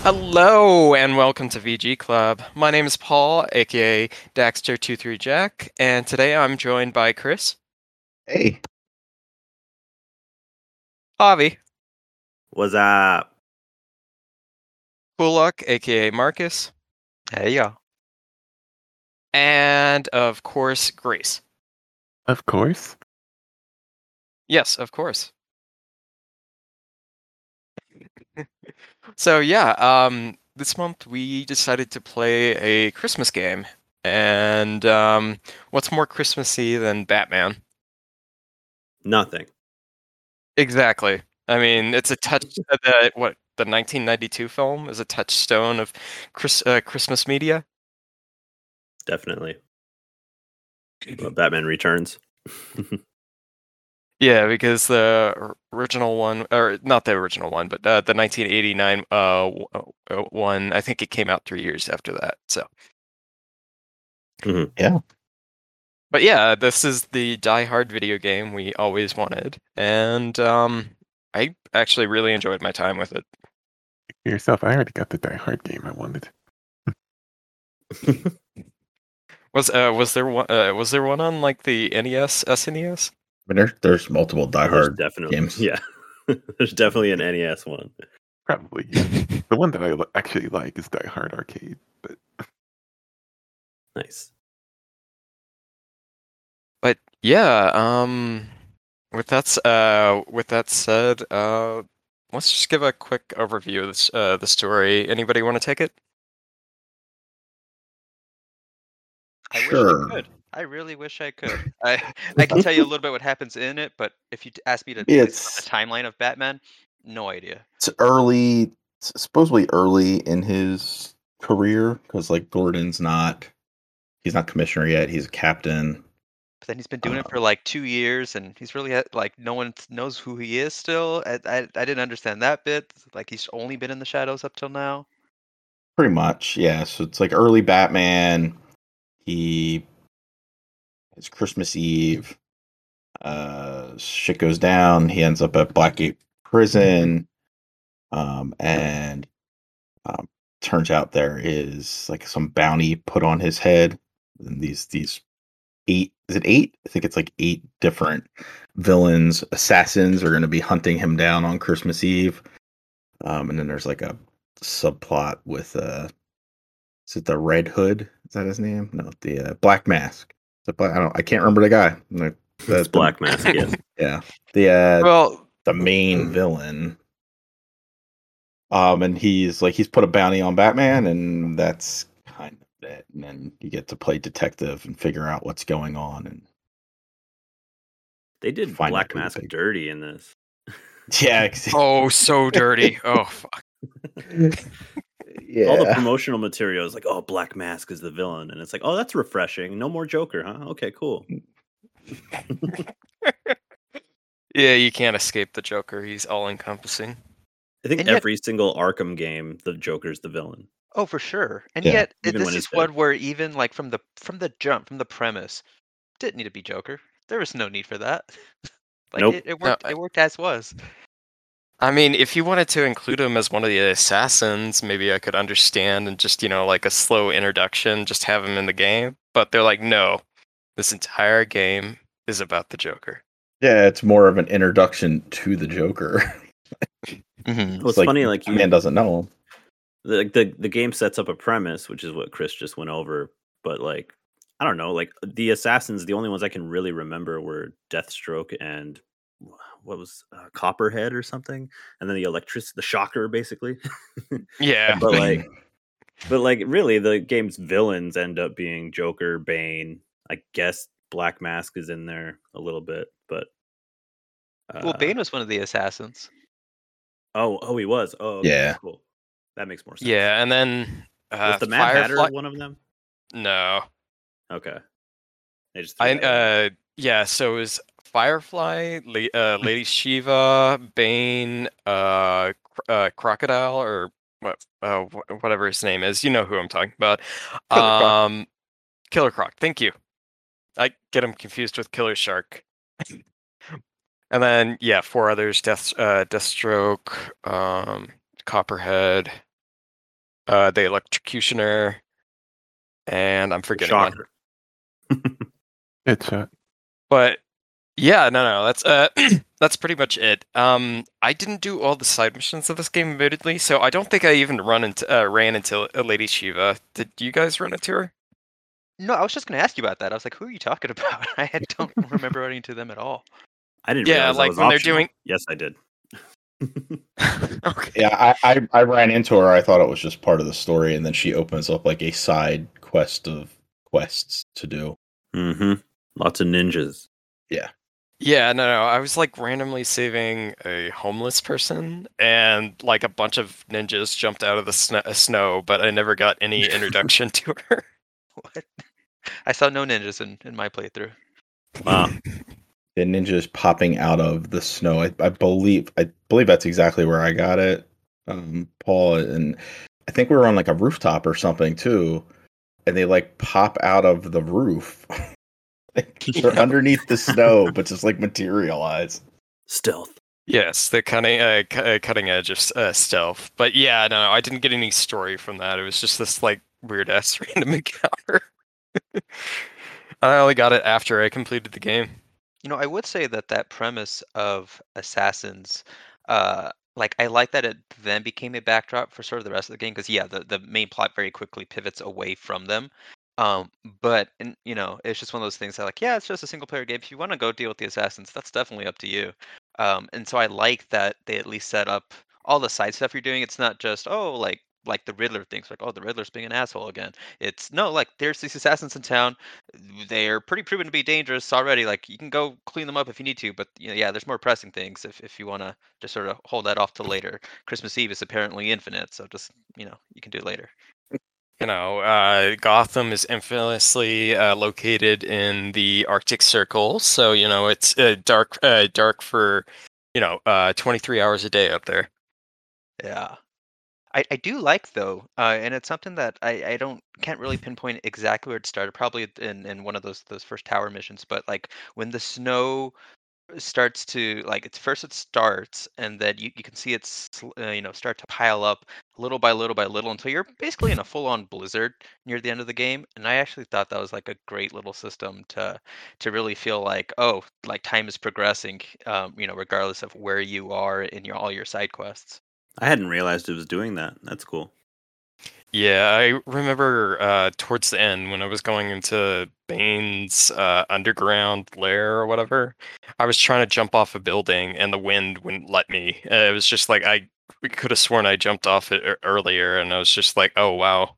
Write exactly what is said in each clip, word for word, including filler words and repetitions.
Hello and welcome to V G Club. My name is Paul, aka Daxter two three Jack, and today I'm joined by Chris, Hey, Avi, What's up? Kulak, aka Marcus, Hey y'all. and of course Grace. of course. Yes, of course. So yeah, um, this month we decided to play a Christmas game, and um, what's more Christmassy than Batman? Nothing. Exactly. I mean, it's a touch. uh, The what the nineteen ninety-two film is a touchstone of Chris, uh, Christmas media. Definitely. Well, Batman Returns. Yeah, because the or- original one, or not the original one, but uh, the nineteen eighty-nine uh, w- uh, one, I think it came out three years after that. So, Mhm. Yeah. but yeah, this is the Die Hard video game we always wanted, and um, I actually really enjoyed my time with it. Yourself, I already got the Die Hard game I wanted. Was uh was there one uh, was there one on like the N E S, S N E S? I mean, there's there's multiple Die There's Hard definitely games. yeah. There's definitely an N E S one. Probably. Yeah. The one that I li- actually like is Die Hard Arcade, but Nice. But yeah, um, with that s- uh, with that said, uh, let's just give a quick overview of this, uh, the story. Anybody want to take it? I Sure. wish I could. I really wish I could. I I can tell you a little bit what happens in it, but if you t- ask me to place it It's on the timeline of Batman, no idea. it's early, it's supposedly early in his career because like Gordon's not he's not commissioner yet. He's a captain. But then he's been doing it Uh, for like two years, and he's really had, like no one knows who he is still. I, I I didn't understand that bit. Like he's only been in the shadows up till now. Pretty much, yeah. So it's like early Batman. He it's Christmas Eve. Uh, shit goes down. He ends up at Blackgate Prison. Um, and um, turns out there is like some bounty put on his head. And these these eight is it eight? I think it's like eight different villains, assassins are going to be hunting him down on Christmas Eve. Um, and then there's like a subplot with uh, is it the Red Hood? Is that his name? No, the uh, Black Mask. The Black, I don't. I can't remember the guy. The, the, It's Black Mask, yes. Yeah, the uh, Well, the main villain. Um, and he's like he's put a bounty on Batman, and that's kind of it. And then you get to play detective and figure out what's going on. And They did Find Black out who the Mask big- dirty in this. yeah, ex- oh, so dirty. Oh, fuck. yeah. All the promotional material is like, oh, Black Mask is the villain. And it's like, oh, that's refreshing. No more Joker, huh? Okay, cool. Yeah, you can't escape the Joker. He's all-encompassing. I think And yet- every single Arkham game, the Joker's the villain. Oh, for sure. And Yeah, yet, it- even this when is he's dead. one where even like from the from the jump, from the premise, didn't need to be Joker. There was no need for that. like Nope. it, it No, worked. I- it worked as was. I mean, if you wanted to include him as one of the assassins, maybe I could understand and just, you know, like a slow introduction, just have him in the game. But they're like, no, this entire game is about the Joker. Yeah, it's more of an introduction to the Joker. Mm-hmm. Well, it's funny, like you, man doesn't know him. the, the the game sets up a premise, which is what Chris just went over. But like, I don't know, like the assassins, the only ones I can really remember were Deathstroke and what was uh, Copperhead or something, and then the electric, the Shocker, basically. Yeah. But like, but like, really, the game's villains end up being Joker, Bane. I guess Black Mask is in there a little bit, but uh, Well, Bane was one of the assassins. oh, oh, he was. Oh, okay, Yeah. cool. That makes more sense. Yeah, and then uh, Was the Mad Hatter Firefly. one of them? No, Okay. They just threw I that in there. uh yeah. So it was Firefly, La- uh, Lady Shiva, Bane, uh, cr- uh, Crocodile, or what, uh, wh- whatever his name is. You know who I'm talking about. Killer Croc. Um, Killer Croc. Thank you. I get him confused with Killer Shark. And then yeah, four others: Death, uh, Deathstroke, um, Copperhead. uh, the Electrocutioner, and I'm forgetting one. Shocker. Headshot. But yeah, no, no, that's uh, that's pretty much it. Um, I didn't do all the side missions of this game, admittedly, so I don't think I even run into uh, ran into uh, Lady Shiva. Did you guys run into her? No, I was just going to ask you about that. I was like, who are you talking about? I had- don't remember running into them at all. I didn't Yeah, realize that like was when they're optional. doing- Yes, I did. Okay. Yeah, I, I I ran into her. I thought it was just part of the story, and then she opens up like a side quest of quests to do. Mm-hmm. Lots of ninjas. Yeah, no, no. I was like randomly saving a homeless person, and like a bunch of ninjas jumped out of the sn- uh, snow, but I never got any introduction to her. What? I saw no ninjas in, in my playthrough. Wow. The ninjas popping out of the snow. I, I believe I believe that's exactly where I got it, um, Paul. And I think we were on like a rooftop or something too, and they like pop out of the roof. Like, they're underneath the snow, but just like materialize. Stealth. Yes, the cutting uh, cu- uh, cutting edge of uh, stealth. But yeah, no, no, I didn't get any story from that. It was just this like weird ass random encounter. I only got it after I completed the game. You know, I would say that that premise of assassins, uh, like I like that it then became a backdrop for sort of the rest of the game because yeah, the the main plot very quickly pivots away from them. Um, but and you know, it's just one of those things that like, yeah, it's just a single player game. If you want to go deal with the assassins, that's definitely up to you. Um, and so I like that they at least set up all the side stuff you're doing. It's not just oh, like like the Riddler things, like oh, the Riddler's being an asshole again. It's no, like there's these assassins in town. They're pretty proven to be dangerous already. Like you can go clean them up if you need to, but you know, yeah, there's more pressing things if, if you want to just sort of hold that off to later. Christmas Eve is apparently infinite, so just you know you can do it later. You know, uh, Gotham is infamously uh, located in the Arctic Circle, so you know it's uh, dark, uh, dark for you know uh, twenty-three hours a day up there. Yeah. I, I do like though, uh, and it's something that I, I don't can't really pinpoint exactly where it started. Probably in, in one of those those first tower missions, but like when the snow starts to like it's first it starts and then you, you can see it's uh, you know start to pile up little by little by little until you're basically in a full-on blizzard near the end of the game. And I actually thought that was like a great little system to to really feel like oh like time is progressing, um, you know regardless of where you are in your all your side quests. I hadn't realized it was doing that. That's cool. Yeah, I remember uh, towards the end when I was going into Bane's uh, underground lair or whatever, I was trying to jump off a building and the wind wouldn't let me. Uh, it was just like I could have sworn I jumped off it e- earlier, and I was just like, oh wow.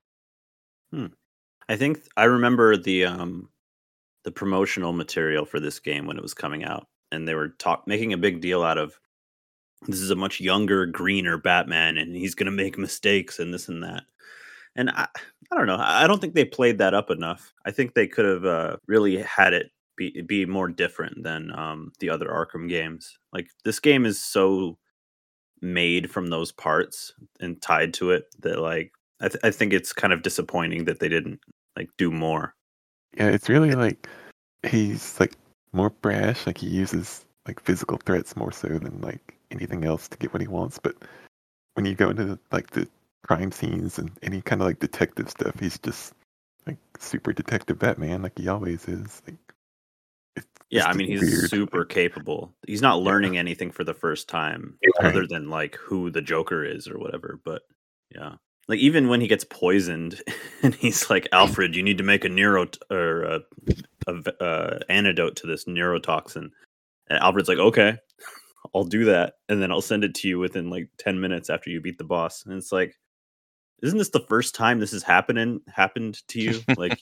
I think I remember the um the promotional material for this game when it was coming out, and they were talk making a big deal out of this is a much younger, greener Batman, and he's going to make mistakes and this and that. And I, I don't know. I don't think they played that up enough. I think they could have uh, really had it be be more different than um, the other Arkham games. Like this game is so made from those parts and tied to it that like I, th- I think it's kind of disappointing that they didn't like do more. Yeah, it's really like he's like more brash. Like he uses like physical threats more so than like anything else to get what he wants. But when you go into like the crime scenes and any kind of like detective stuff, he's just like super detective Batman, like he always is. Like, it's, Yeah, it's I mean just he's weird. super capable. He's not learning anything for the first time Right. other than like who the Joker is or whatever. But yeah, like even when he gets poisoned and he's like, Alfred, you need to make a neuro t- or a, a, uh antidote to this neurotoxin. And Alfred's like, okay, I'll do that, and then I'll send it to you within like ten minutes after you beat the boss. And it's like, isn't this the first time this has happening happened to you? Like,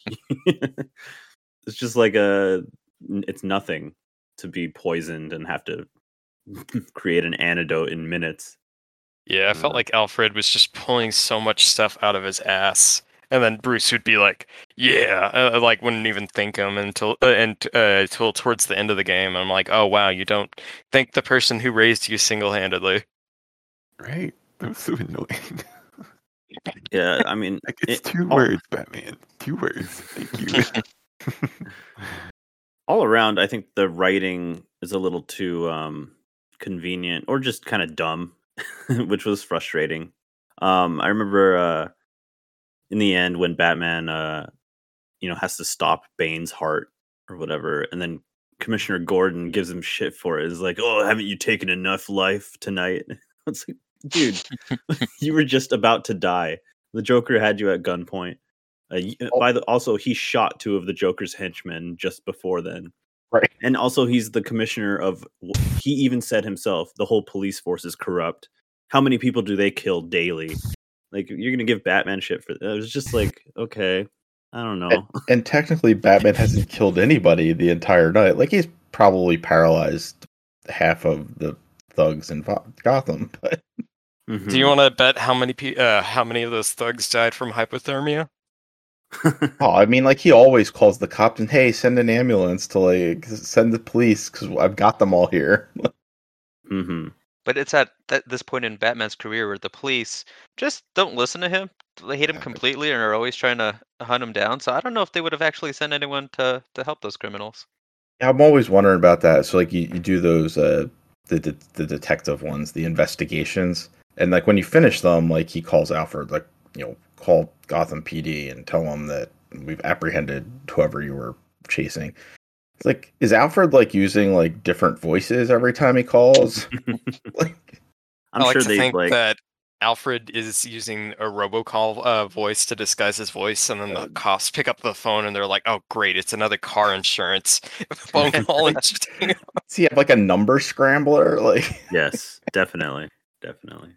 it's just like a, it's nothing to be poisoned and have to create an antidote in minutes. Yeah, I felt Uh, like Alfred was just pulling so much stuff out of his ass, and then Bruce would be like, "Yeah," uh, like wouldn't even thank him until uh, and uh, until towards the end of the game. I'm like, "Oh wow, you don't thank the person who raised you single-handedly." Right? That was so annoying. Yeah, I mean, Like it's it- two all- words, Batman. Two words. Thank you. all around, I think the writing is a little too um, convenient or just kind of dumb, which was frustrating. Um, I remember uh, in the end, when Batman, uh, you know, has to stop Bane's heart or whatever, and then Commissioner Gordon gives him shit for it. It's like, oh, haven't you taken enough life tonight? It's like, dude, you were just about to die. The Joker had you at gunpoint. Uh, Oh. by the also, he shot two of the Joker's henchmen just before then. Right. And also, he's the commissioner of. He even said himself, the whole police force is corrupt. How many people do they kill daily? Like, you're gonna give Batman shit for that? It was just like, okay, I don't know. And, and technically, Batman hasn't killed anybody the entire night. Like, he's probably paralyzed half of the thugs in Vo- Gotham. But Mhm. Do you want to bet how many pe- uh, how many of those thugs died from hypothermia? oh, I mean, like he always calls the cops and hey, send an ambulance to like send the police because I've got them all here. hmm But it's at that, this point in Batman's career where the police just don't listen to him. They hate him completely and are always trying to hunt him down. So I don't know if they would have actually sent anyone to, to help those criminals. I'm always wondering about that. So like you, you do those uh the, the the detective ones, the investigations, and like when you finish them, like he calls Alfred, like you know, call Gotham P D and tell them that we've apprehended whoever you were chasing. It's like, is Alfred like using like different voices every time he calls? like, I'm I like sure to they think like. that Alfred is using a robocall uh, voice to disguise his voice, and then the cops pick up the phone and they're like, "Oh, great! It's another car insurance phone call." And just, does he have like a number scrambler? Like, Yes, definitely, definitely.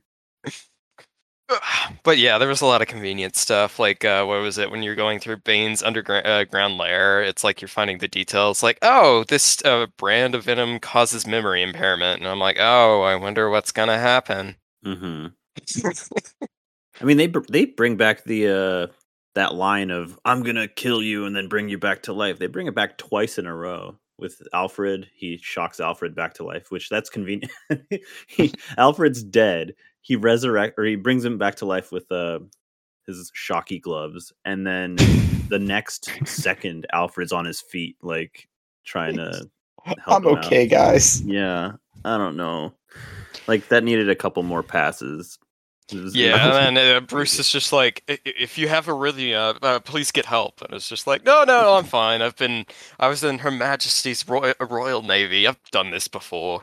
but yeah, there was a lot of convenient stuff. Like, uh, what was it when you're going through Bane's underground uh, ground lair? It's like you're finding the details. Like, oh, this uh, brand of venom causes memory impairment, and I'm like, oh, I wonder what's gonna happen. hmm I mean, they br- they bring back the uh that line of "I'm gonna kill you and then bring you back to life." They bring it back twice in a row with Alfred. He shocks Alfred back to life, which that's convenient. he, Alfred's dead. He resurrect or he brings him back to life with uh his shocky gloves, and then the next second, Alfred's on his feet, like trying to. Help I'm him out. okay, guys. Yeah, I don't know. Like that needed a couple more passes. It was- Yeah, and then uh, Bruce is just like, "I- if you have arrhythmia, uh, please get help. And it's just like, no, no, I'm fine. I've been, I was in Her Majesty's Royal, Royal Navy. I've done this before.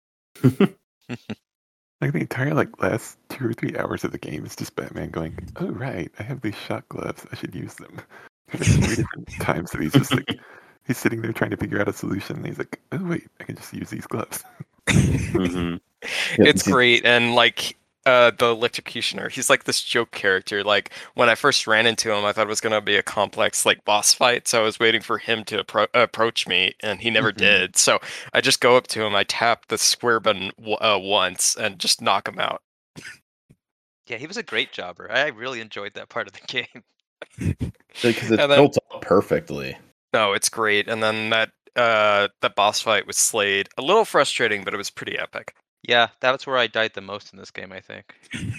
Like the entire like last two or three hours of the game is just Batman going, "Oh right, I have these shock gloves. I should use them." There's three different times that he's just like, he's sitting there trying to figure out a solution. And he's like, "Oh wait, I can just use these gloves." Mhm. It's great, and like uh, the electrocutioner, he's like this joke character. Like when I first ran into him, I thought it was gonna be a complex like boss fight, so I was waiting for him to appro- approach me, and he never Mhm. did. So I just go up to him, I tap the square button w- uh, once, and just knock him out. Yeah, he was a great jobber. I really enjoyed that part of the game. Because it's And then- built up perfectly. No, it's great, and then that uh, that boss fight with Slade, a little frustrating, but it was pretty epic. Yeah, that's where I died the most in this game, I think.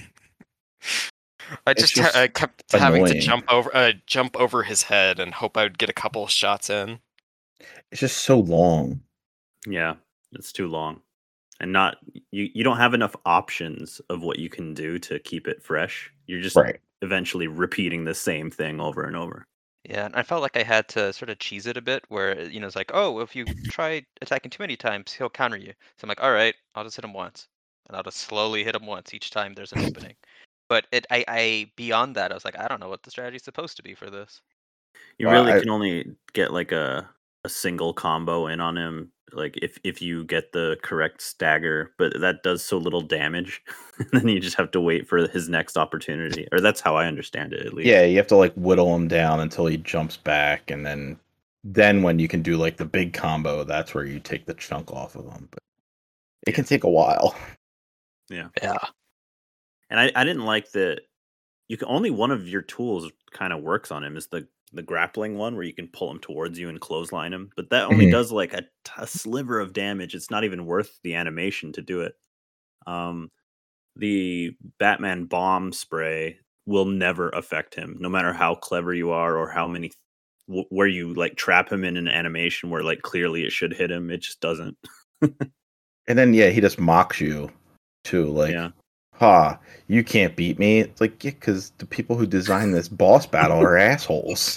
I It's just, just ha- I kept having to annoying. jump over, uh, jump over his head and hope I would get a couple of shots in. It's just so long. Yeah, it's too long, and not you. You don't have enough options of what you can do to keep it fresh. You're just Right. eventually repeating the same thing over and over. Yeah, and I felt like I had to sort of cheese it a bit where, you know, it's like, oh, if you try attacking too many times, he'll counter you. So I'm like, all right, I'll just hit him once. And I'll just slowly hit him once each time there's an opening. But it I, I beyond that, I was like, I don't know what the strategy's supposed to be for this. You Well, really I- can only get like a a single combo in on him, like if if you get the correct stagger, but that does so little damage, and then you just have to wait for his next opportunity. Or that's how I understand it, at least. Yeah, you have to like whittle him down until he jumps back, and then then when you can do like the big combo, that's where you take the chunk off of him. But it can take a while. Yeah. And I, I didn't like that you can only one of your tools kind of works on him is the the grappling one where you can pull him towards you and clothesline him, but that only Mhm. does like a, a sliver of damage. It's not even worth the animation to do it. Um, the Batman bomb spray will never affect him, no matter how clever you are or how many w- where you like trap him in an animation where like clearly it should hit him. It just doesn't. And then yeah, he just mocks you too. Like, Yeah. ha, you can't beat me. It's like, yeah, because the people who designed this boss battle are assholes.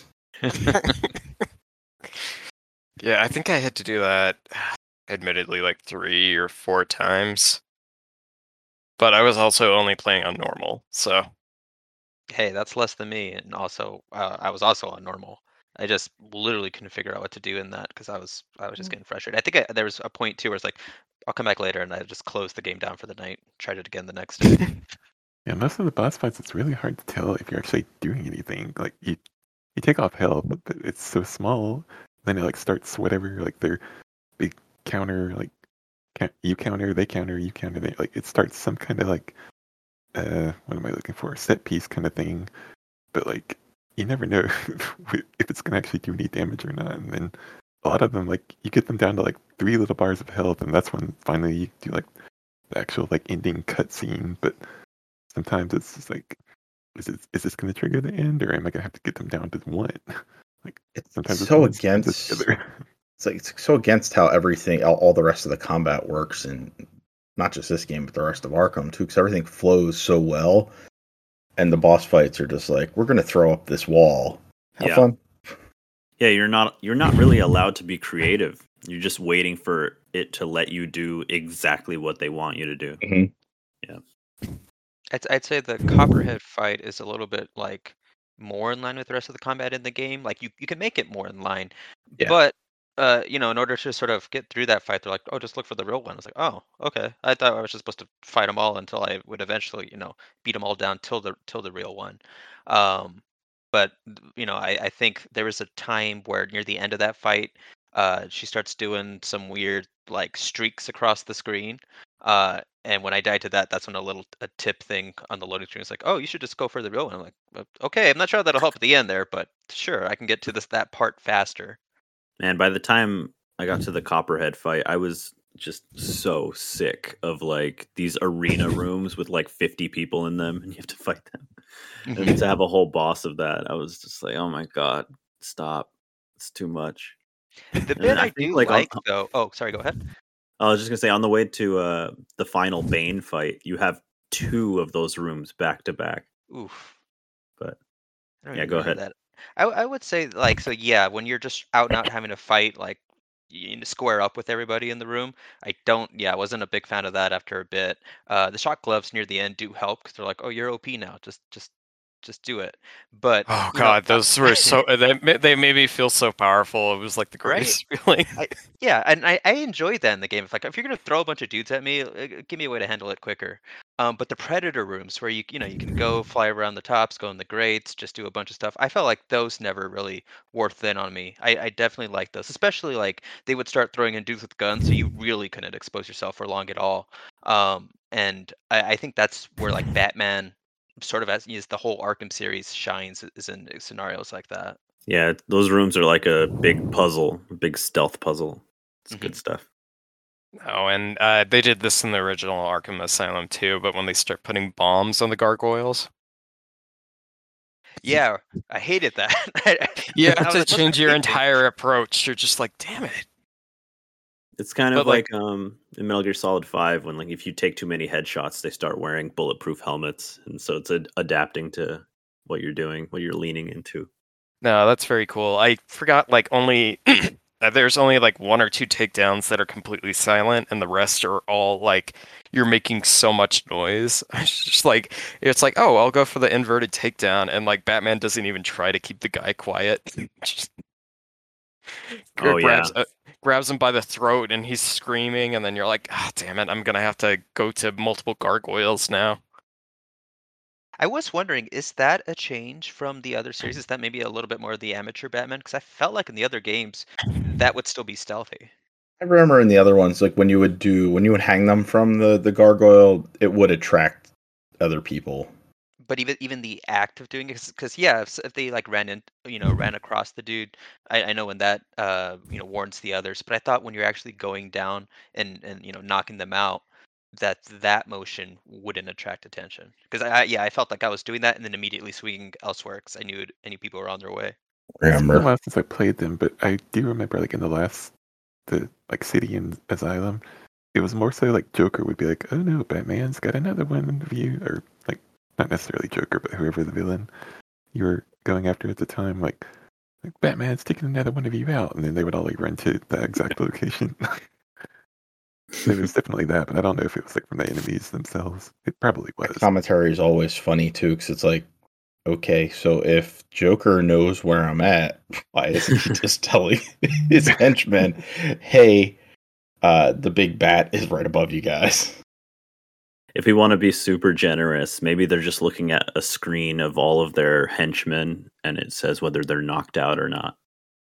Yeah, I think I had to do that, admittedly, like three or four times. But I was also only playing on normal, so Hey, that's less than me, and also uh, I was also on normal. I just literally couldn't figure out what to do in that because I was I was just getting frustrated. I think I, there was a point too where it's like, I'll come back later, and I just closed the game down for the night, tried it again the next day. Yeah, most of the boss fights, it's really hard to tell if you're actually doing anything. Like you, you take off health, but it's so small. Then it like starts whatever, like their big counter, like ca- you counter, they counter, you counter. They like it starts some kind of like, uh, what am I looking for? Set piece kind of thing. But like you never know if it's gonna actually do any damage or not. And then a lot of them, like you get them down to like three little bars of health, and that's when finally you do like the actual like ending cutscene. But sometimes it's just like, is it is this going to trigger the end, or am I going to have to get them down to one? Like It's sometimes it's so one, sometimes against. it's the other. It's like it's so against how everything, all, all the rest of the combat works, and not just this game, but the rest of Arkham too, because everything flows so well, and the boss fights are just like, we're going to throw up this wall. Have Yeah. fun. Yeah, you're not you're not really allowed to be creative. You're just waiting for it to let you do exactly what they want you to do. Mhm. I'd, I'd say the Copperhead fight is a little bit like more in line with the rest of the combat in the game. Like you, you can make it more in line, Yeah. but uh, you know, in order to sort of get through that fight, they're like, oh, just look for the real one. I was like, oh, okay. I thought I was just supposed to fight them all until I would eventually, you know, beat them all down till the till the real one. Um, but th- you know, I, I think there was a time where near the end of that fight, uh, she starts doing some weird like streaks across the screen. Uh, and when I died to that, that's when a little a tip thing on the loading screen is like, "Oh, you should just go for the real one." I'm like, "Uh, "Okay, I'm not sure that'll help at the end there, but sure, I can get to this that part faster." And by the time I got to the Copperhead fight, I was just so sick of like these arena rooms with like fifty people in them and you have to fight them. And to have a whole boss of that, I was just like, oh my god, stop. It's too much. The And bit I I think do like on, like though. Oh, sorry, go ahead. I was just gonna say on the way to uh the final Bane fight, you have two of those rooms back to back. Oof. But I don't yeah, even go remember ahead. that. I I would say like so yeah, when you're just out and out having to fight like you know, square up with everybody in the room. I don't. Yeah, I wasn't a big fan of that after a bit. Uh, the shock gloves near the end do help because they're like, oh, you're O P now. Just just just do it. But oh you know, god, those were so they ma- they made me feel so powerful. It was like the right? greatest feeling. I, yeah, and I, I enjoyed that in the game. It's like if you're gonna throw a bunch of dudes at me, uh, give me a way to handle it quicker. Um, but the predator rooms where you you know you can go fly around the tops, go in the grates, just do a bunch of stuff. I felt like those never really wore thin on me. I, I definitely like those, especially like they would start throwing in dudes with guns, so you really couldn't expose yourself for long at all. Um, and I, I think that's where like Batman sort of as is the whole Arkham series shines is in scenarios like that. Yeah, those rooms are like a big puzzle, a big stealth puzzle. It's Mhm. good stuff. Oh, and uh, they did this in the original Arkham Asylum too. But when they start putting bombs on the gargoyles, Yeah, I hated that. you I have was to like, "Those are change your big things." entire approach. You're just like, damn it. It's kind But, of like- like, um in Metal Gear Solid five when like if you take too many headshots, they start wearing bulletproof helmets, and so it's ad- adapting to what you're doing, what you're leaning into. No, that's very cool. I forgot like only uh, there's only like one or two takedowns that are completely silent, and the rest are all like you're making so much noise. It's just like it's like, oh, I'll go for the inverted takedown, and like Batman doesn't even try to keep the guy quiet. Just Oh, grabs yeah. uh, grabs him by the throat, and he's screaming, and then you're like, ah, damn it, I'm gonna have to go to multiple gargoyles now. I was wondering, is that a change from the other series? Is that maybe a little bit more of the amateur Batman? Because I felt like in the other games, that would still be stealthy. I remember in the other ones, like when you would do when you would hang them from the the gargoyle, it would attract other people. But even even the act of doing it, because yeah, if, s- if they like ran in, you know, ran across the dude, I, I know when that uh you know warns the others. But I thought when you're actually going down and and you know knocking them out, that that motion wouldn't attract attention. Because I, I yeah, I felt like I was doing that and then immediately swinging elsewhere because I knew it, any people were on their way. It's been a Remember? while since I played them, but I do remember like in the last the like City and Asylum, it was more so like Joker would be like, "Oh no, Batman's got another one of you," or like not necessarily Joker, but whoever the villain you were going after at the time, like, like Batman's taking another one of you out, and then they would all like run to that exact location. It was definitely that, but I don't know if it was like from the enemies themselves. It probably The was. commentary is always funny too, because it's like, okay, so if Joker knows where I'm at, why isn't he just telling his henchmen, "Hey, uh, the big bat is right above you guys"? If we want to be super generous, maybe they're just looking at a screen of all of their henchmen, and it says whether they're knocked out or not.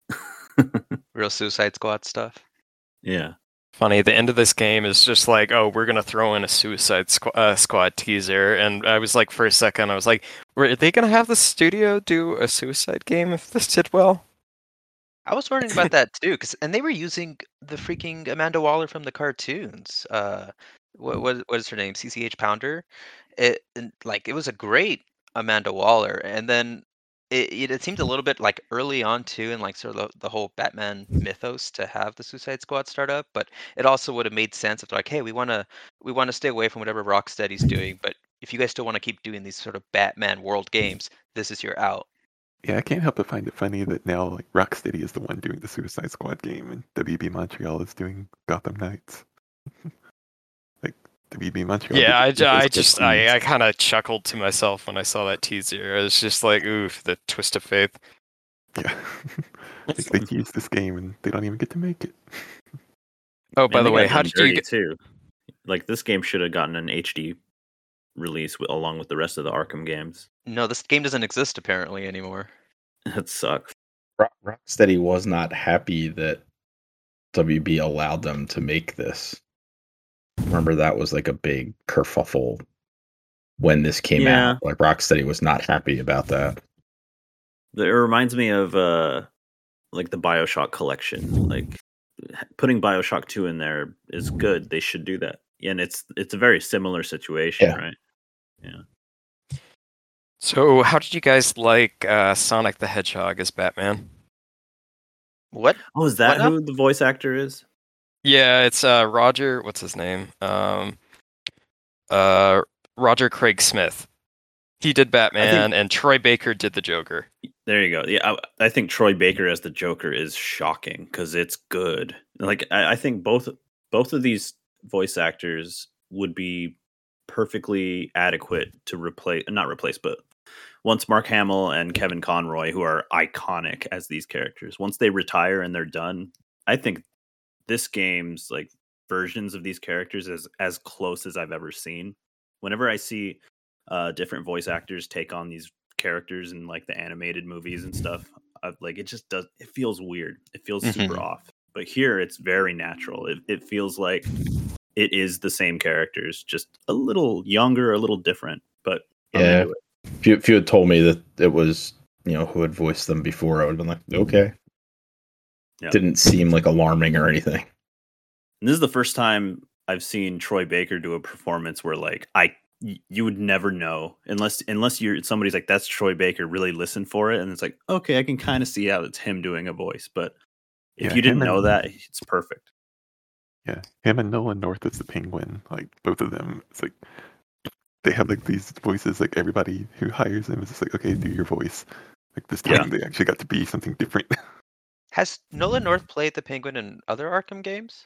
Real Suicide Squad stuff. Yeah. Funny, the end of this game is just like, oh, we're gonna throw in a Suicide Squ- uh, Squad teaser, and I was like, for a second, I was like, were they gonna have the studio do a Suicide game if this did well? I was wondering about that too, cause and they were using the freaking Amanda Waller from the cartoons. Uh, what what what is her name? C C H Pounder. It and, like it was a great Amanda Waller, and then it it, it seemed a little bit like early on too, and like sort of the, the whole Batman mythos to have the Suicide Squad start up. But it also would have made sense if they're like, hey, we want to we want to stay away from whatever Rocksteady's doing, but if you guys still want to keep doing these sort of Batman world games, this is your out. Yeah, I can't help but find it funny that now like Rocksteady is the one doing the Suicide Squad game, and W B Montreal is doing Gotham Knights. Like W B Montreal. Yeah, I, did ju- the I first just Gotham I, I Knights. kind of chuckled to myself when I saw that teaser. I was just like, oof, the twist of fate. Yeah. Like, they use this game and they don't even get to make it. Oh, by And the they way, got how done did you dirty get? too? Like this game should have gotten an H D release with, along with the rest of the Arkham games. No, this game doesn't exist apparently anymore. That sucks. Rock- Rocksteady was not happy that W B allowed them to make this. Remember, that was like a big kerfuffle when this came Yeah. out. Like Rocksteady was not happy about that. It reminds me of uh, like the BioShock collection. Like putting BioShock two in there is good. They should do that. And it's it's a very similar situation, Yeah. right? So, how did you guys like uh, Sonic the Hedgehog as Batman? What? Oh, is that What now? who the voice actor is? Yeah, it's uh, Roger. What's his name? Um, uh, Roger Craig Smith. He did Batman, and Troy Baker did the Joker. There you go. Yeah, I, I think Troy Baker as the Joker is shocking because it's good. Like I, I think both both of these voice actors would be perfectly adequate to replace, not replace, but once Mark Hamill and Kevin Conroy, who are iconic as these characters, once they retire and they're done, I think this game's like versions of these characters is as close as I've ever seen. Whenever I see uh, different voice actors take on these characters in like the animated movies and stuff, I've, like it just does. It feels weird. It feels super Mhm. off. But here, it's very natural. It, it feels like it is the same characters, just a little younger, a little different. But I'm Yeah. into it. If you, if you had told me that it was, you know, who had voiced them before, I would have been like, okay. Yeah. Didn't seem like alarming or anything. And this is the first time I've seen Troy Baker do a performance where like I y- you would never know unless unless you're somebody's like that's Troy Baker, really listen for it, and it's like okay, I can kind of see how it's him doing a voice, but if Yeah, you didn't him know and- that, it's perfect. Yeah, him and Nolan North as the Penguin, like both of them. It's like they have like these voices. Like everybody who hires them is just like, okay, do your voice. Like this time, Yeah. they actually got to be something different. Has Nolan North played the Penguin in other Arkham games?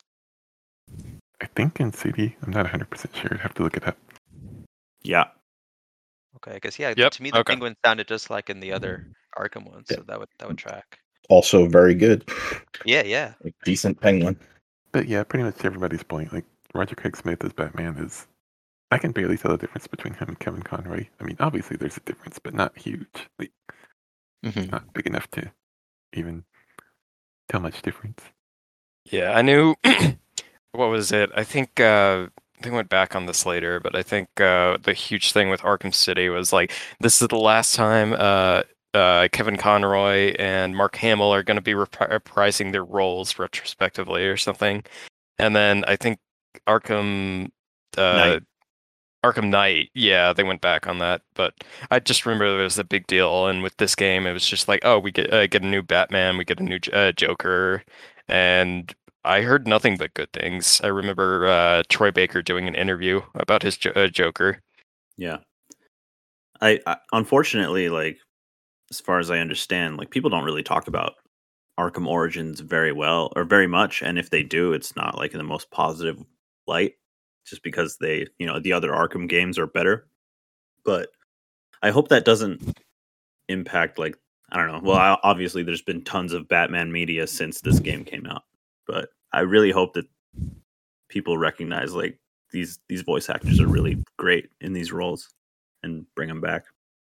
I think in C D, I'm not one hundred percent sure. I'd have to look it up. Yeah, Okay, I guess yeah. Yep, To me, the okay. Penguin sounded just like in the other Arkham ones, so that would that would track. Also very good. Yeah, yeah. Like, decent penguin. But yeah, pretty much to everybody's point. Like Roger Craig Smith as Batman is, I can barely tell the difference between him and Kevin Conroy. I mean, obviously there's a difference, but not huge. Like Mhm. not big enough to even tell much difference. Yeah, I knew. What was it? I think uh, I think I went back on this later, but I think uh, the huge thing with Arkham City was like this is the last time uh, uh, Kevin Conroy and Mark Hamill are going to be repri- reprising their roles retrospectively or something. And then I think Arkham uh, Knight. Arkham Knight, yeah, they went back on that, but I just remember it was a big deal. And with this game, it was just like, oh, we get uh, get a new Batman, we get a new uh, Joker, and I heard nothing but good things. I remember uh, Troy Baker doing an interview about his jo- uh, Joker. Yeah. I, I unfortunately, like, as far as I understand, like, people don't really talk about Arkham Origins very well or very much, and if they do, it's not like in the most positive light, just because they, you know, the other Arkham games are better. But I hope that doesn't impact, like, I don't know. Well, I, obviously, there's been tons of Batman media since this game came out, but I really hope that people recognize like these these voice actors are really great in these roles and bring them back.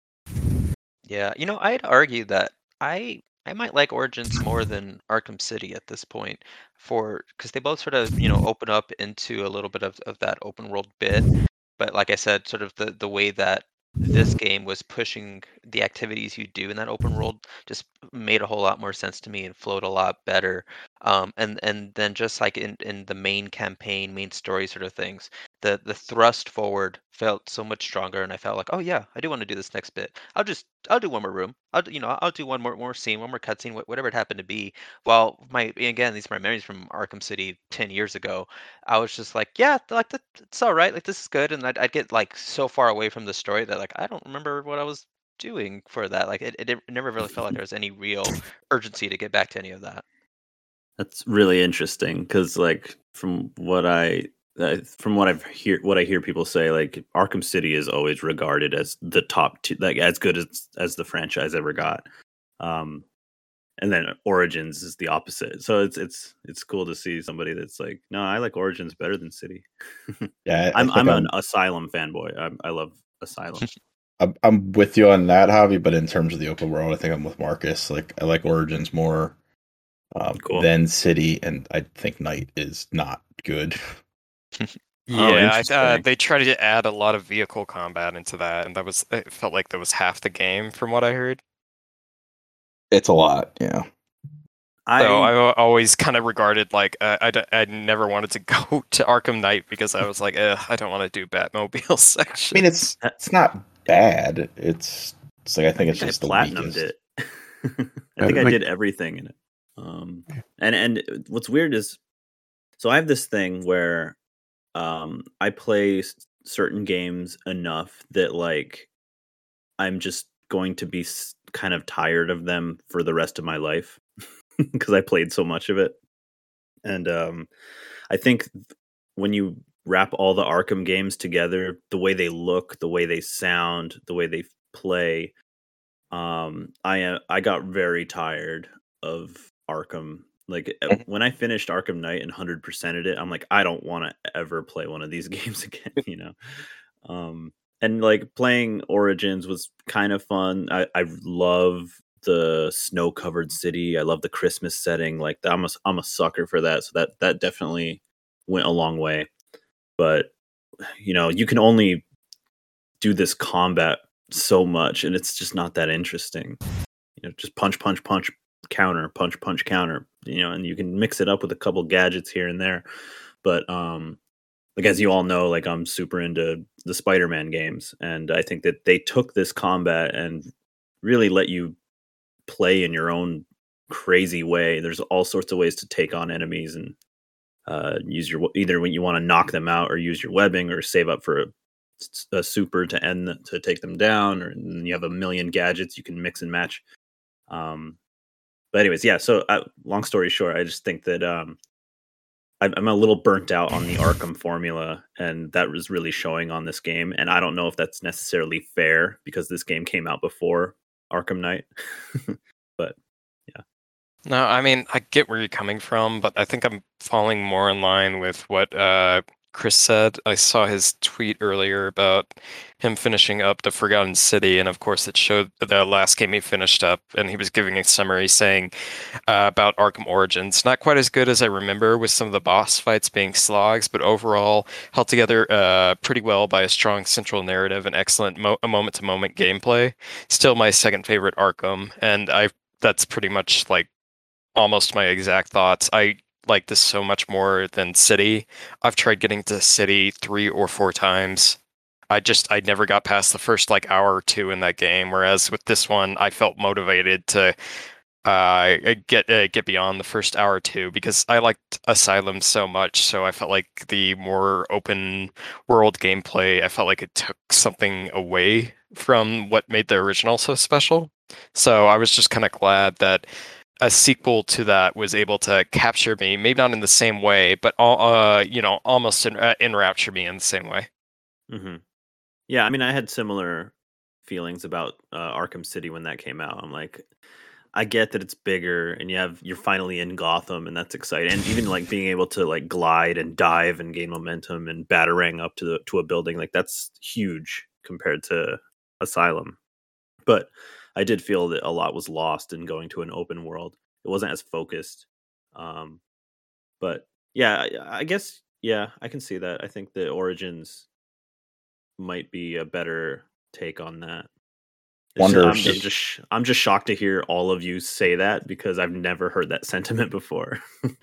Yeah, you know, I'd argue that I I might like Origins more than Arkham City at this point for because they both sort of, you know, open up into a little bit of, of that open world bit. But like I said, sort of the, the way that this game was pushing the activities you do in that open world just made a whole lot more sense to me and flowed a lot better. Um, and and then just like in, in the main campaign, main story sort of things, the the thrust forward felt so much stronger, and I felt like, oh yeah, I do want to do this next bit. I'll just I'll do one more room. I'll do- you know I'll do one more more scene, one more cutscene, wh- whatever it happened to be. While my again these are my memories from Arkham City ten years ago. I was just like, yeah, like that, it's all right. Like this is good, and I'd, I'd get like so far away from the story that like I don't remember what I was doing for that. Like it, it, it never really felt like there was any real urgency to get back to any of that. That's really interesting because, like, from what I uh, from what I've hear what I hear people say, like Arkham City is always regarded as the top two, like as good as as the franchise ever got. Um, and then Origins is the opposite. So it's it's it's cool to see somebody that's like, no, I like Origins better than City. Yeah, I I'm think I'm I'm, an Asylum fanboy. I'm, I love Asylum. I'm I'm with you on that, Javi. But in terms of the open world, I think I'm with Marcus. Like I like Origins more um, Cool. than City, and I think Night is not good. Oh, Yeah, I, uh, interesting. they tried to add a lot of vehicle combat into that, and that was it felt like that was half the game from what I heard. It's a lot, yeah. I So I al- always kind of regarded like uh, I, d- I never wanted to go to Arkham Knight because I was like, Ugh, I don't want to do Batmobile sections. I mean, it's it's not bad. It's it's like I think I it's think just I the platinumed weakest. it. I think Uh, I like- did everything in it. Um, and and what's weird is, so I have this thing where um, I play s- certain games enough that like I'm just going to be s- kind of tired of them for the rest of my life because I played so much of it. And um, I think th- when you wrap all the Arkham games together, the way they look, the way they sound, the way they f- play, um, I uh, I got very tired of Arkham. Like uh, Mhm. when I finished Arkham Knight and hundred percented it, I'm like, I don't want to ever play one of these games again. You know, um, and like playing Origins was kind of fun. I I love the snow covered city. I love the Christmas setting. Like I'm a I'm a sucker for that. So that that definitely went a long way. But you know, you can only do this combat so much, and it's just not that interesting. You know, just punch, punch, punch, counter, punch, punch, counter. You know, and you can mix it up with a couple gadgets here and there. But um, like as you all know, like I'm super into the Spider-Man games, and I think that they took this combat and really let you play in your own crazy way. There's all sorts of ways to take on enemies and uh, use your either when you want to knock them out or use your webbing or save up for a, a super to end the, to take them down, or and you have a million gadgets you can mix and match. Um, but anyways, yeah. So uh, long story short, I just think that um, I'm, I'm a little burnt out on the Arkham formula, and that was really showing on this game. And I don't know if that's necessarily fair because this game came out before Arkham Knight, but No, I mean, I get where you're coming from, but I think I'm falling more in line with what uh, Chris said. I saw his tweet earlier about him finishing up the Forgotten City, and of course, it showed the last game he finished up, and he was giving a summary saying uh, about Arkham Origins. Not quite as good as I remember, with some of the boss fights being slogs, but overall held together uh, pretty well by a strong central narrative and excellent mo- moment-to-moment gameplay. Still my second favorite Arkham, and I that's pretty much like almost my exact thoughts. I like this so much more than City. I've tried getting to City three or four times. I just I never got past the first like hour or two in that game. Whereas with this one, I felt motivated to uh, get uh, get beyond the first hour or two because I liked Asylum so much. So I felt like the more open world gameplay, I felt like it took something away from what made the original so special. So I was just kind of glad that a sequel to that was able to capture me, maybe not in the same way, but uh, you know, almost en- uh, enrapture me in the same way. hmm Yeah, I mean, I had similar feelings about uh, Arkham City when that came out. I'm like, I get that it's bigger, and you have you're finally in Gotham, and that's exciting. And even like being able to like glide and dive and gain momentum and batarang up to the to a building, like that's huge compared to Asylum. But I did feel that a lot was lost in going to an open world. It wasn't as focused. Um, but yeah, I, I guess yeah, I can see that. I think the Origins might be a better take on that. It's Wonder just, if I'm, I'm she- just sh- I'm just shocked to hear all of you say that because I've never heard that sentiment before.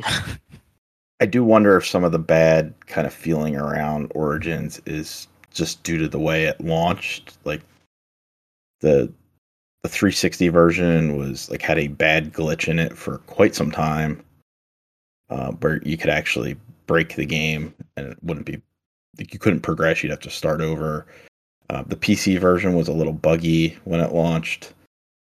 I do wonder if some of the bad kind of feeling around Origins is just due to the way it launched. Like the the three sixty version was like had a bad glitch in it for quite some time, uh, where you could actually break the game and it wouldn't be like you couldn't progress. You'd have to start over. Uh, the P C version was a little buggy when it launched.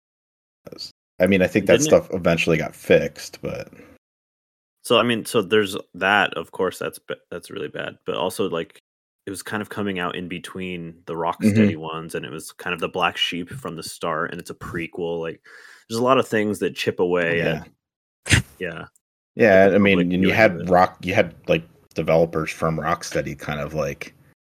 I mean, I think that Didn't it- stuff eventually got fixed, but So I mean, so there's that. Of course, that's ba- that's really bad. But also, like, it was kind of coming out in between the Rocksteady ones, and it was kind of the black sheep from the start, and it's a prequel. Like, there's a lot of things that chip away yeah, at. Yeah, yeah. the I mean, public and you viewing of had it. rock, you had like developers from Rocksteady kind of like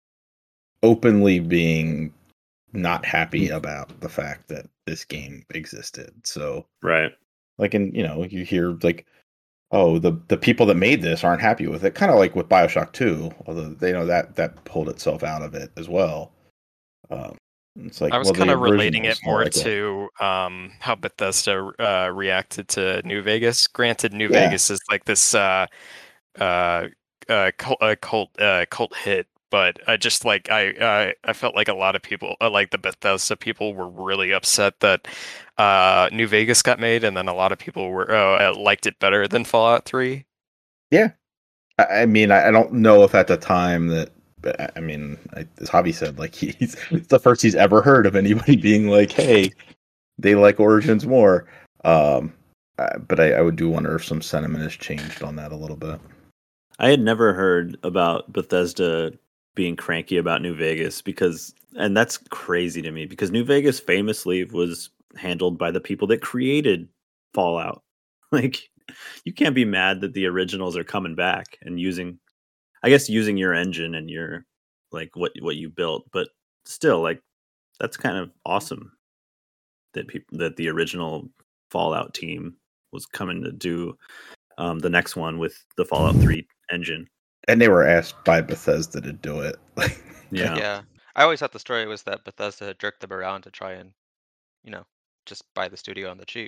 openly being not happy about the fact that this game existed. So, right. like, and you know, you hear like, oh, the the people that made this aren't happy with it. Kind of like with Bioshock two, although they know that that pulled itself out of it as well. Um, it's like I was well, kind the of relating original's it not more like that. to um, how Bethesda uh, reacted to New Vegas. Granted, New Yeah. Vegas is like this uh, uh, uh, cult, uh, cult, uh, cult hit, but I just like I, I I felt like a lot of people, uh, like the Bethesda people, were really upset that uh, New Vegas got made, and then a lot of people were uh, liked it better than Fallout three. I, I mean, I, I don't know if at the time that. But I- I mean, I, as Javi said, like he's it's the first he's ever heard of anybody being like, "Hey, they like Origins more." Um, uh, but I, I would do wonder if some sentiment has changed on that a little bit. I had never heard about Bethesda being cranky about New Vegas because, and that's crazy to me because New Vegas famously was handled by the people that created Fallout. Like, you can't be mad that the originals are coming back and using, I guess, using your engine and your like what what you built, but still, like, that's kind of awesome that people that the original Fallout team was coming to do um, the next one with the Fallout three engine. And they were asked by Bethesda to do it. Yeah. Yeah. I always thought the story was that Bethesda had jerked them around to try and, you know, just buy the studio on the cheap,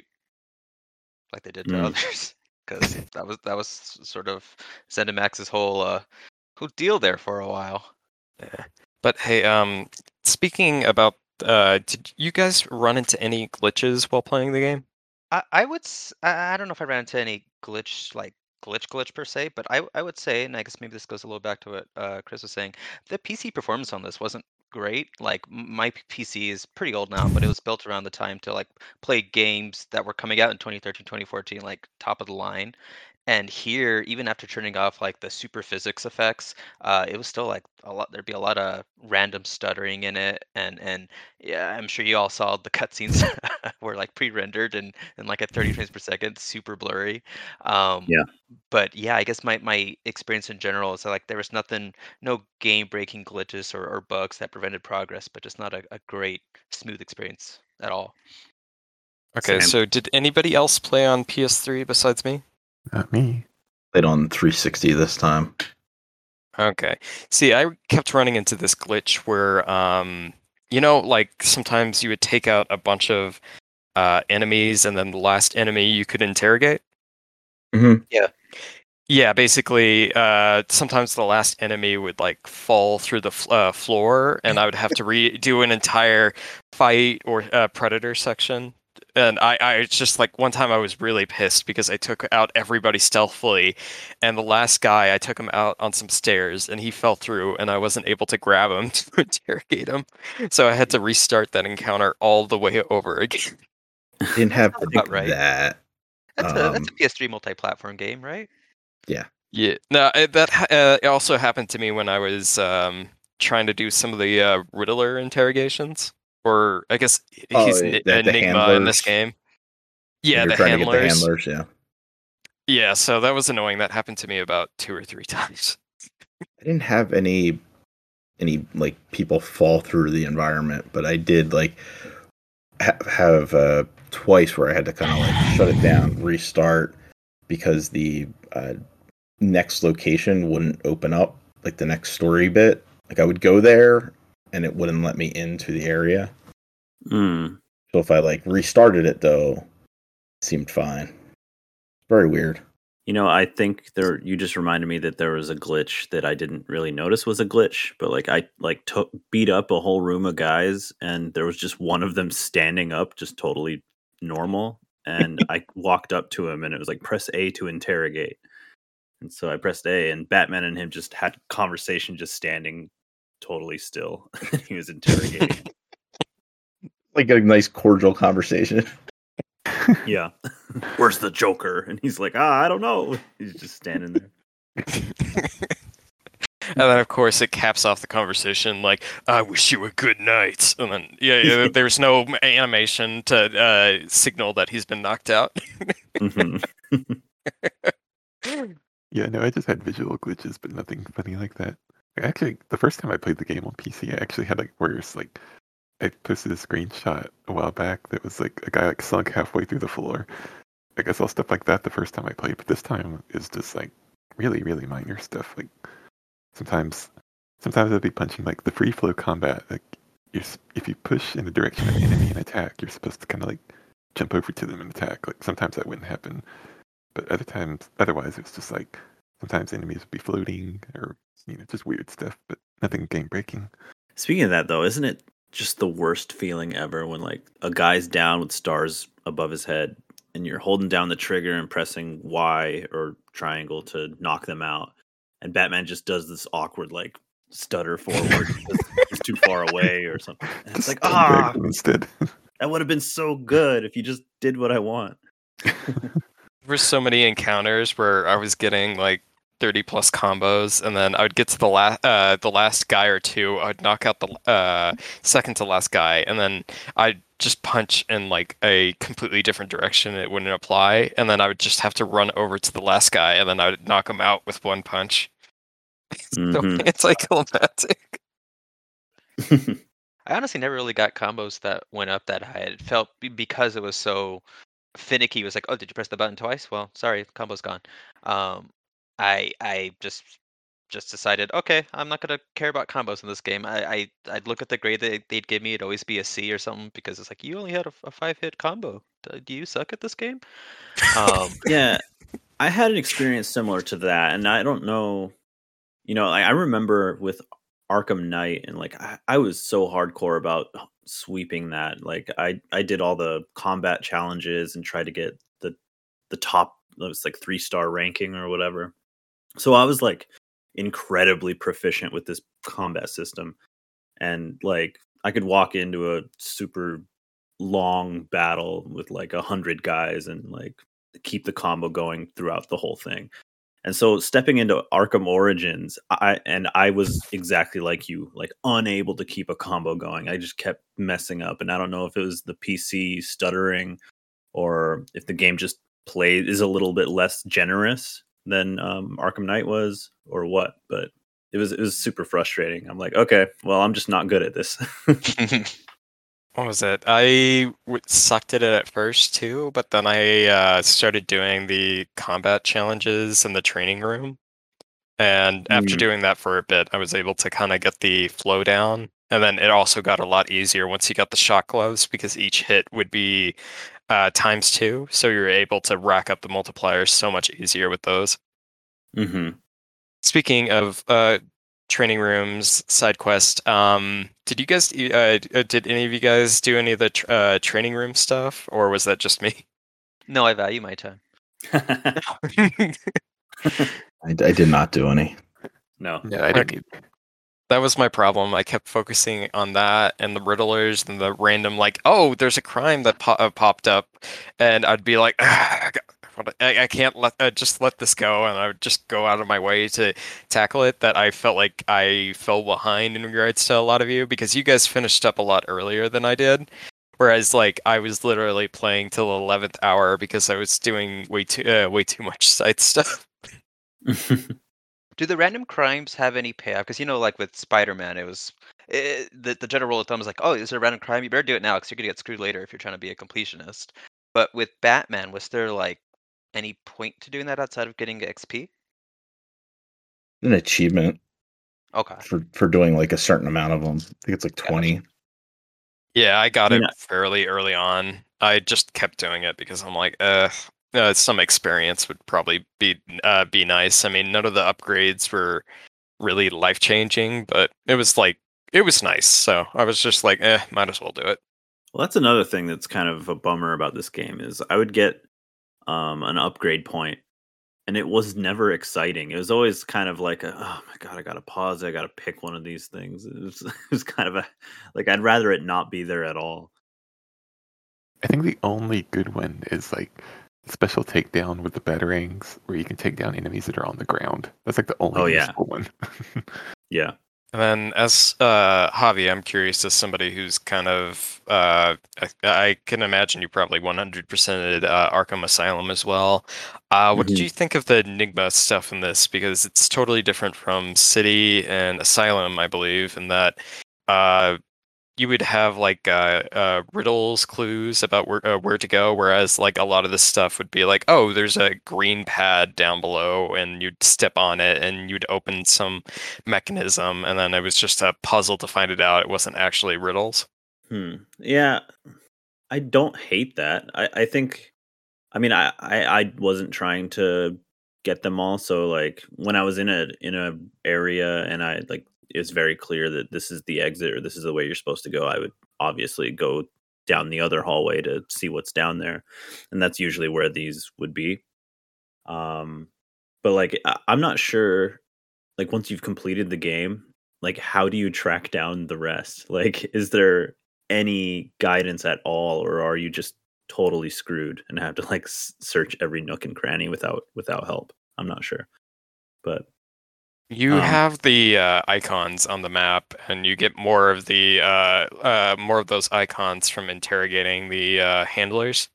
like they did to Mm. others. Because that was that was sort of ZeniMax's whole uh whole deal there for a while. Yeah. But hey, um, speaking about, uh, did you guys run into any glitches while playing the game? I, I would s- I, I don't know if I ran into any glitch like glitch glitch per se, but I I would say, and I guess maybe this goes a little back to what uh, Chris was saying, the P C performance on this wasn't great. Like m- my P- PC is pretty old now, but it was built around the time to like play games that were coming out in twenty thirteen, twenty fourteen, like top of the line. And here, even after turning off like the super physics effects, uh, it was still like a lot. There'd be a lot of random stuttering in it, and and yeah, I'm sure you all saw the cutscenes were like pre-rendered and and like at thirty frames per second, super blurry. Um, Yeah. but yeah, I guess my my experience in general is that, like there was nothing, no game-breaking glitches or, or bugs that prevented progress, but just not a, a great smooth experience at all. Okay, Same. so did anybody else play on P S three besides me? Not me. Played on three sixty this time. Okay. See, I kept running into this glitch where, um, you know, like sometimes you would take out a bunch of uh, enemies, and then the last enemy you could interrogate. Mhm. Yeah. Yeah, basically, uh, sometimes the last enemy would like fall through the f- uh, floor, and I would have to redo an entire fight or uh, predator section And I, I it's just like one time I was really pissed because I took out everybody stealthily, and the last guy I took him out on some stairs and he fell through and I wasn't able to grab him to interrogate him, so I had to restart that encounter all the way over again. Didn't have Sounds like about right. that. That's a that's a Um, P S three multi-platform game, right? yeah. Yeah, no, it, that ha- uh, it also happened to me when I was um, trying to do some of the uh, Riddler interrogations, or I guess Oh, he's the, Ni- the Enigma in this handlers. game. When Yeah, you're the trying to get the handlers. handlers. Yeah. Yeah, so that was annoying. That happened to me about two or three times. I didn't have any any like people fall through the environment, but I did like ha- have uh, twice where I had to kind of like shut it down, restart because the uh, next location wouldn't open up, like the next story bit. Like I would go there and it wouldn't let me into the area. Mm. So if I like restarted it though, it seemed fine. Very weird. You know, I think there. You just reminded me that there was a glitch that I didn't really notice was a glitch, but like I like took beat up a whole room of guys, and there was just one of them standing up, just totally normal. And I walked up to him, and it was like press A to interrogate. And so I pressed A, and Batman and him just had conversation, just standing totally still. He was interrogating. Like a nice cordial conversation. Yeah. Where's the Joker? And he's like, ah, I don't know. He's just standing there. And then, of course, it caps off the conversation like, "I wish you a good night." And then, yeah, yeah there's no animation to uh, signal that he's been knocked out. Mhm. Yeah, no, I just had visual glitches, but nothing funny like that. Actually, the first time I played the game on P C, I actually had like where it's like I posted a screenshot a while back that was like a guy like sunk halfway through the floor. Like I saw stuff like that the first time I played, but this time is just like really, really minor stuff. Like sometimes, sometimes I'd be punching like the free flow combat. Like you're, s- if you push in the direction of the enemy and attack, you're supposed to kind of like jump over to them and attack. Like sometimes that wouldn't happen, but other times, otherwise it's just like sometimes enemies would be floating or you know just weird stuff, but nothing game breaking. Speaking of that, though, isn't it just the worst feeling ever when like a guy's down with stars above his head and you're holding down the trigger and pressing Y or triangle to knock them out, and Batman just does this awkward like stutter forward because he's too far away or something. And it's Just like, stun ah, grab them instead. that would have been so good if you just did what I want. There were so many encounters where I was getting like thirty plus combos, and then I would get to the last uh, the last guy or two. I'd knock out the uh, second to last guy, and then I'd just punch in like a completely different direction. It wouldn't apply, and then I would just have to run over to the last guy, and then I would knock him out with one punch. So Mhm. anticlimactic. I honestly never really got combos that went up that high. It felt be- because it was so finicky. It was like, oh, did you press the button twice? Well, sorry, the combo's gone. Um, I I just just decided, okay, I'm not gonna care about combos in this game. I, I I'd look at the grade that they'd give me. It'd always be a C or something because it's like you only had a, a five hit combo. Do do you suck at this game? Um, Yeah, I had an experience similar to that, and I don't know. You know, like, I remember with Arkham Knight, and like I, I was so hardcore about sweeping that. Like I, I did all the combat challenges and tried to get the the top. It was like three star ranking or whatever. So I was like incredibly proficient with this combat system, and like I could walk into a super long battle with like a hundred guys and like keep the combo going throughout the whole thing. And so stepping into Arkham Origins, I and I was exactly like you, like unable to keep a combo going. I just kept messing up, and I don't know if it was the P C stuttering or if the game just played is a little bit less generous than um, Arkham Knight was, or what. But it was it was super frustrating. I'm like, okay, well, I'm just not good at this. What was it? I w- sucked at it at first too, but then I uh, started doing the combat challenges in the training room. And after Mm. doing that for a bit, I was able to kind of get the flow down. And then it also got a lot easier once you got the shock gloves because each hit would be uh, times two. So you're able to rack up the multipliers so much easier with those. Mm-hmm. Speaking of uh, training rooms, side quest, um, Did you guys? Uh, uh, did any of you guys do any of the tr- uh, training room stuff, or was that just me? No, I value my time. I, I did not do any. No. Yeah, I didn't. Either. That was my problem. I kept focusing on that and the riddlers and the random, like, oh, there's a crime that po- uh, popped up, and I'd be like, "Ah, I, I can't let uh, just let this go, and I would just go out of my way to tackle it. That I felt like I fell behind in regards to a lot of you because you guys finished up a lot earlier than I did. Whereas, like, I was literally playing till the eleventh hour because I was doing way too uh, way too much side stuff. Do the random crimes have any payoff? Because, you know, like with Spider-Man, it was it, the, the general rule of thumb is like, oh, is there a random crime? You better do it now because you're going to get screwed later if you're trying to be a completionist. But with Batman, was there like any point to doing that outside of getting X P? An achievement Okay. for, for doing like a certain amount of them. I think it's like Gotcha. twenty. Yeah, I got I it mean, I- fairly early on. I just kept doing it because I'm like, uh, uh some experience would probably be uh, be nice. I mean, none of the upgrades were really life changing, but it was like it was nice. So I was just like, eh, might as well do it. Well, that's another thing that's kind of a bummer about this game is I would get um, an upgrade point, and it was never exciting. It was always kind of like, a, oh my god, I gotta pause. I gotta pick one of these things. It was, it was kind of a like I'd rather it not be there at all. I think the only good one is like special takedown with the batarangs, where you can take down enemies that are on the ground. That's like the only Oh, yeah. useful one. Yeah. And then, as uh, Javi, I'm curious, as somebody who's kind of, uh, I, I can imagine you probably one hundred percented uh, Arkham Asylum as well. Uh, what did Mhm. you think of the Enigma stuff in this? Because it's totally different from City and Asylum, I believe, in that uh, you would have like uh, uh, riddles, clues about where uh, where to go, whereas like a lot of this stuff would be like, oh, there's a green pad down below, and you'd step on it, and you'd open some mechanism, and then it was just a puzzle to find it out. It wasn't actually riddles. Hmm. Yeah. I don't hate that. I, I think I mean I, I I wasn't trying to get them all. So like when I was in a in a area and I like it's very clear that this is the exit or this is the way you're supposed to go, I would obviously go down the other hallway to see what's down there. And that's usually where these would be. Um but like I, I'm not sure like once you've completed the game, like how do you track down the rest? Like is there any guidance at all or are you just totally screwed and have to like s- search every nook and cranny without without help? I'm not sure. But You um have the uh, icons on the map, and you get more of the uh, uh, more of those icons from interrogating the uh, handlers.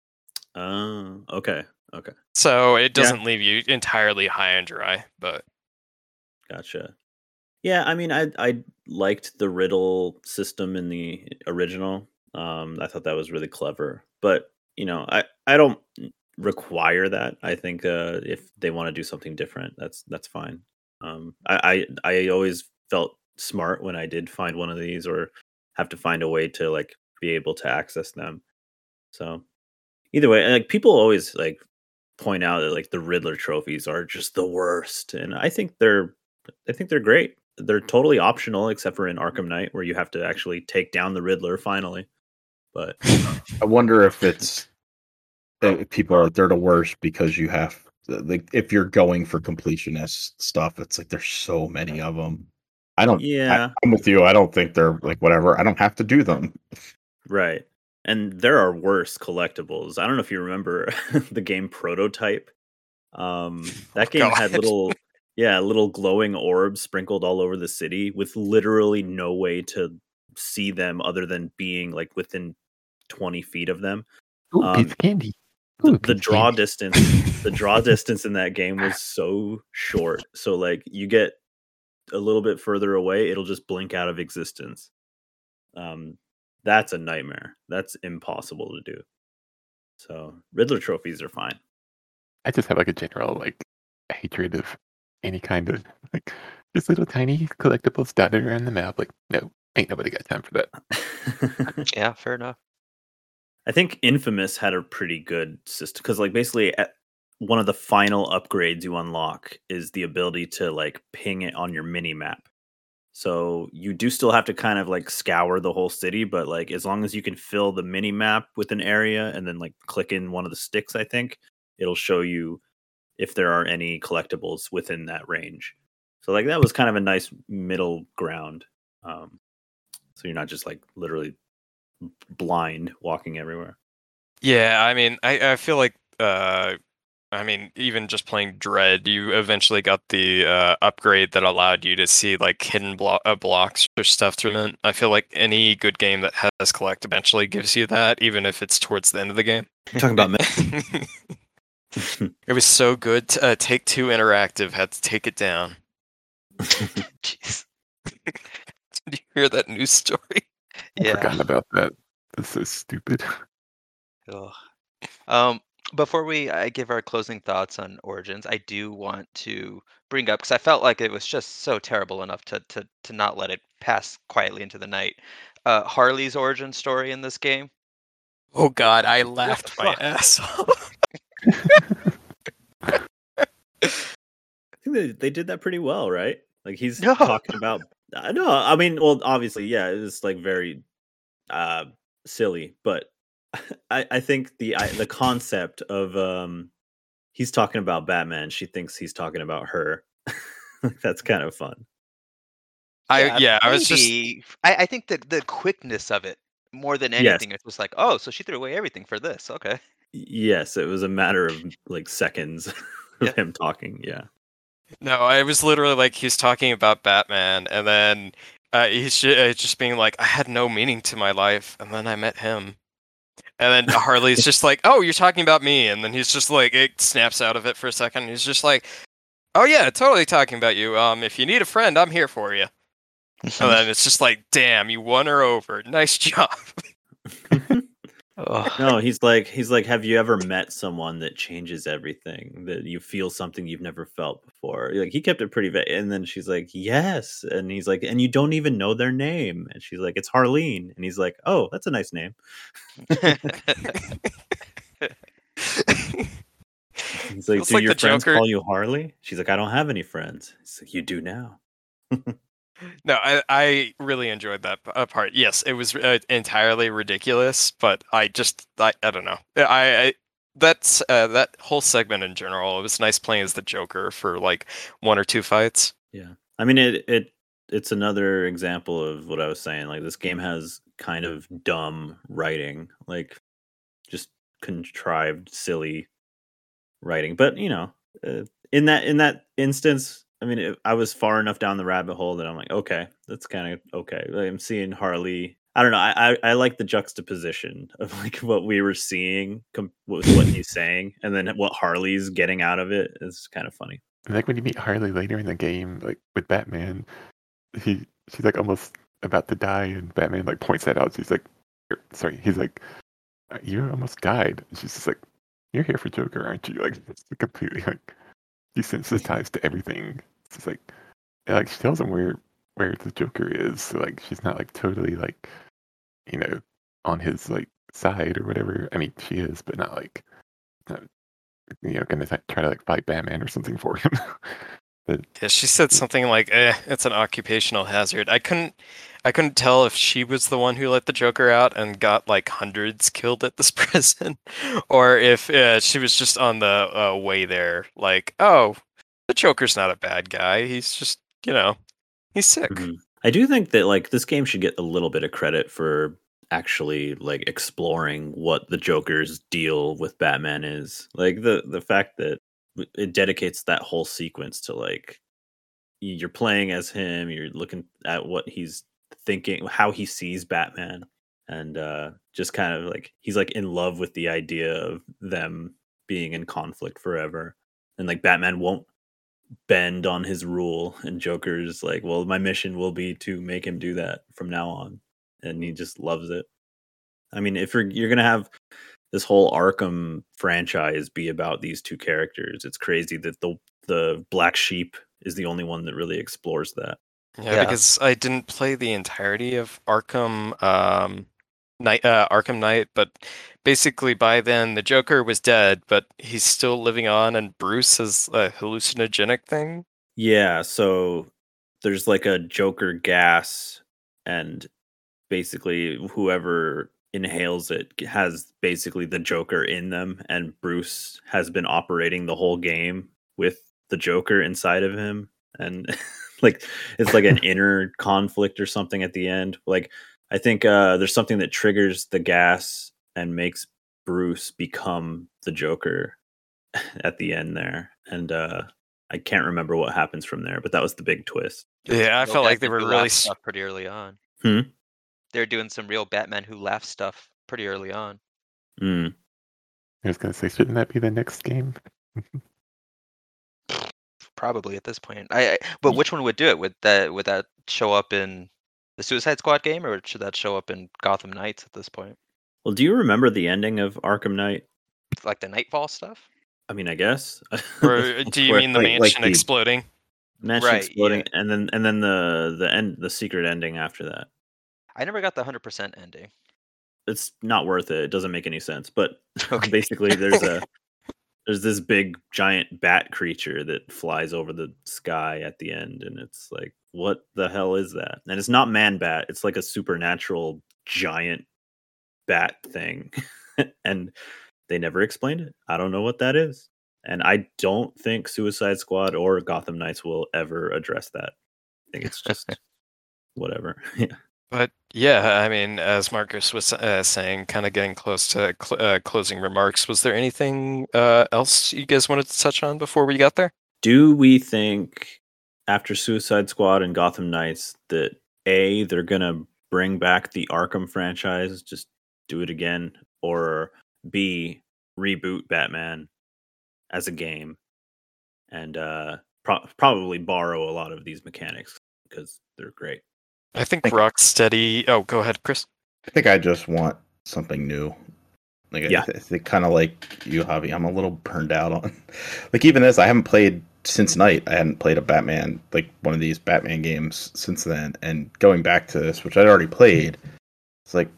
uh, okay. Okay. So it Yeah. doesn't leave you entirely high and dry, but Gotcha. Yeah, I mean I I liked the riddle system in the original. Um I thought that was really clever. But, you know, I I don't require that. I think uh if they want to do something different, that's that's fine. Um I I, I always felt smart when I did find one of these or have to find a way to like be able to access them. So, either way, like people always like point out that like the Riddler trophies are just the worst, and I think they're I think they're great. They're totally optional, except for in Arkham Knight, where you have to actually take down the Riddler finally. But I wonder if it's if people are they're the worst because you have like if you're going for completionist stuff, it's like there's so many of them. I don't. yeah, I, I'm with you. I don't think they're like whatever. I don't have to do them. right. And there are worse collectibles. I don't know if you remember the game Prototype. Um, that Oh, game God. had little, yeah, little glowing orbs sprinkled all over the city with literally no way to see them other than being like within twenty feet of them. Ooh, Um, piece of candy. the, Ooh, the piece of draw candy. distance, the draw distance in that game was so short. So like you get a little bit further away, it'll just blink out of existence. Um, that's a nightmare. That's impossible to do. So Riddler trophies are fine. I just have like a general like hatred of any kind of like just little tiny collectibles dotted around the map. Like, no, ain't nobody got time for that. Yeah, fair enough. I think Infamous had a pretty good system because, like, basically, at one of the final upgrades you unlock is the ability to like ping it on your mini map. So you do still have to kind of like scour the whole city, but like as long as you can fill the mini map with an area and then like click in one of the sticks, I think it'll show you if there are any collectibles within that range. So like that was kind of a nice middle ground. Um, so you're not just like literally blind walking everywhere. Yeah, I mean, I, I feel like, uh, I mean, even just playing Dread, you eventually got the uh, upgrade that allowed you to see like hidden blo- uh, blocks or stuff through them. I feel like any good game that has collect eventually gives you that, even if it's towards the end of the game. You're talking about It was so good. To, uh, Take Two Interactive had to take it down. Jeez. Did you hear that news story? I Yeah. forgotten about that. That's so stupid. Ugh. Um, before we uh, give our closing thoughts on Origins, I do want to bring up because I felt like it was just so terrible enough to to to not let it pass quietly into the night. Uh, Harley's origin story in this game. Oh God, I the laughed my fuck? ass off. I think they, they did that pretty well, right? Like he's No. talking about uh, no, I mean, well, obviously, yeah, it was like very uh silly, but I I think the I, the concept of um he's talking about Batman, she thinks he's talking about her. That's kind of fun. I yeah, I was just maybe. I, I think the the quickness of it more than Yes. anything. It's just like, oh, so she threw away everything for this. Okay. Yes, it was a matter of like seconds of Yeah. him talking. Yeah. no, I was literally like he's talking about Batman, and then uh, he's ju- uh, just being like, I had no meaning to my life, and then I met him, and then Harley's just like, oh, you're talking about me, and then he's just like, it snaps out of it for a second. And he's just like, oh yeah, totally talking about you. Um, if you need a friend, I'm here for you. And then it's just like, damn, you won her over. Nice job. Ugh. No, he's like he's like, have you ever met someone that changes everything? That you feel something you've never felt before? Like he kept it pretty vague, and then she's like, yes, and he's like, and you don't even know their name, and she's like, it's Harleen, and he's like, oh, that's a nice name. He's like, Feels do like your the friends Joker- call you Harley? She's like, I don't have any friends. He's like, you do now. No, I, I really enjoyed that p- uh, part. Yes, it was uh, entirely ridiculous, but I just I, I don't know. I, I that's uh, that whole segment in general. It was nice playing as the Joker for like one or two fights. Yeah, I mean it. It it's another example of what I was saying. Like this game has kind of dumb writing, like just contrived, silly writing. But you know, uh, in that in that instance, I mean, it, I was far enough down the rabbit hole that I'm like, okay, that's kind of okay. Like, I'm seeing Harley. I don't know. I, I I like the juxtaposition of like what we were seeing com- with what he's saying, and then what Harley's getting out of it is kind of funny. And like when you meet Harley later in the game, like with Batman, he she's like almost about to die, and Batman like points that out. She's like, er, sorry, he's like, you almost died. And she's just like, you're here for Joker, aren't you? Like it's completely like desensitized to everything. It's just like, and, like she tells him where where the Joker is. So like she's not like totally like, you know, on his like side or whatever. I mean, she is, but not like, not, you know, gonna try to like fight Batman or something for him. But Yeah, she said something like, "Eh, it's an occupational hazard." I couldn't, I couldn't tell if she was the one who let the Joker out and got like hundreds killed at this prison, or if uh, she was just on the uh, way there. Like, oh, the Joker's not a bad guy. He's just, you know, he's sick. Mhm. I do think that like this game should get a little bit of credit for actually like exploring what the Joker's deal with Batman is. Like the the fact that it dedicates that whole sequence to like you're playing as him, you're looking at what he's thinking, how he sees Batman, and uh just kind of like he's like in love with the idea of them being in conflict forever. And like Batman won't bend on his rule, and Joker's like, well, my mission will be to make him do that from now on, and he just loves it. I mean, if you're you're gonna have this whole Arkham franchise be about these two characters, it's crazy that the the Black Sheep is the only one that really explores that. Yeah, Yeah. because I didn't play the entirety of Arkham um, Knight, uh, Arkham Knight, but basically by then the Joker was dead, but he's still living on, and Bruce is a hallucinogenic thing. Yeah, so there's like a Joker gas, and basically whoever inhales it has basically the Joker in them, and Bruce has been operating the whole game with the Joker inside of him, and like it's like an inner conflict or something at the end. Like I think uh, there's something that triggers the gas and makes Bruce become the Joker at the end there, and uh, I can't remember what happens from there, but that was the big twist. Yeah, I Real felt like they Batman were Who really. Laughs s- stuff pretty early on. Hmm? They're doing some real Batman Who Laughs stuff pretty early on. Mm. I was gonna say, shouldn't that be the next game? Probably at this point. I, I but which one would do it? Would that would that show up in the Suicide Squad game, or should that show up in Gotham Knights at this point? Well, do you remember the ending of Arkham Knight? Like the Nightfall stuff? I mean, I guess. Or do you Where mean the like- mansion like the- exploding? mansion Right, exploding, yeah. and then and then the the end, the secret ending after that? I never got the hundred percent ending. It's not worth it. It doesn't make any sense. But Okay. basically, there's a there's this big giant bat creature that flies over the sky at the end, and it's like, what the hell is that? And it's not Man Bat. It's like a supernatural giant bat thing, and they never explained it. I don't know what that is, and I don't think Suicide Squad or Gotham Knights will ever address that. I think it's just whatever. Yeah. But yeah, I mean, as Marcus was uh, saying, kind of getting close to cl- uh, closing remarks. Was there anything uh, else you guys wanted to touch on before we got there? Do we think after Suicide Squad and Gotham Knights that A, they're gonna bring back the Arkham franchise, just do it again, or B, reboot Batman as a game and uh, pro- probably borrow a lot of these mechanics because they're great. I think Thank- Rocksteady. Oh, go ahead, Chris. I think I just want something new. Like, Yeah. I, I think kind of like you, Javi. I'm a little burned out on. Like, even this, I haven't played since Night. I hadn't played a Batman, like one of these Batman games since then. And going back to this, which I'd already played, it's like,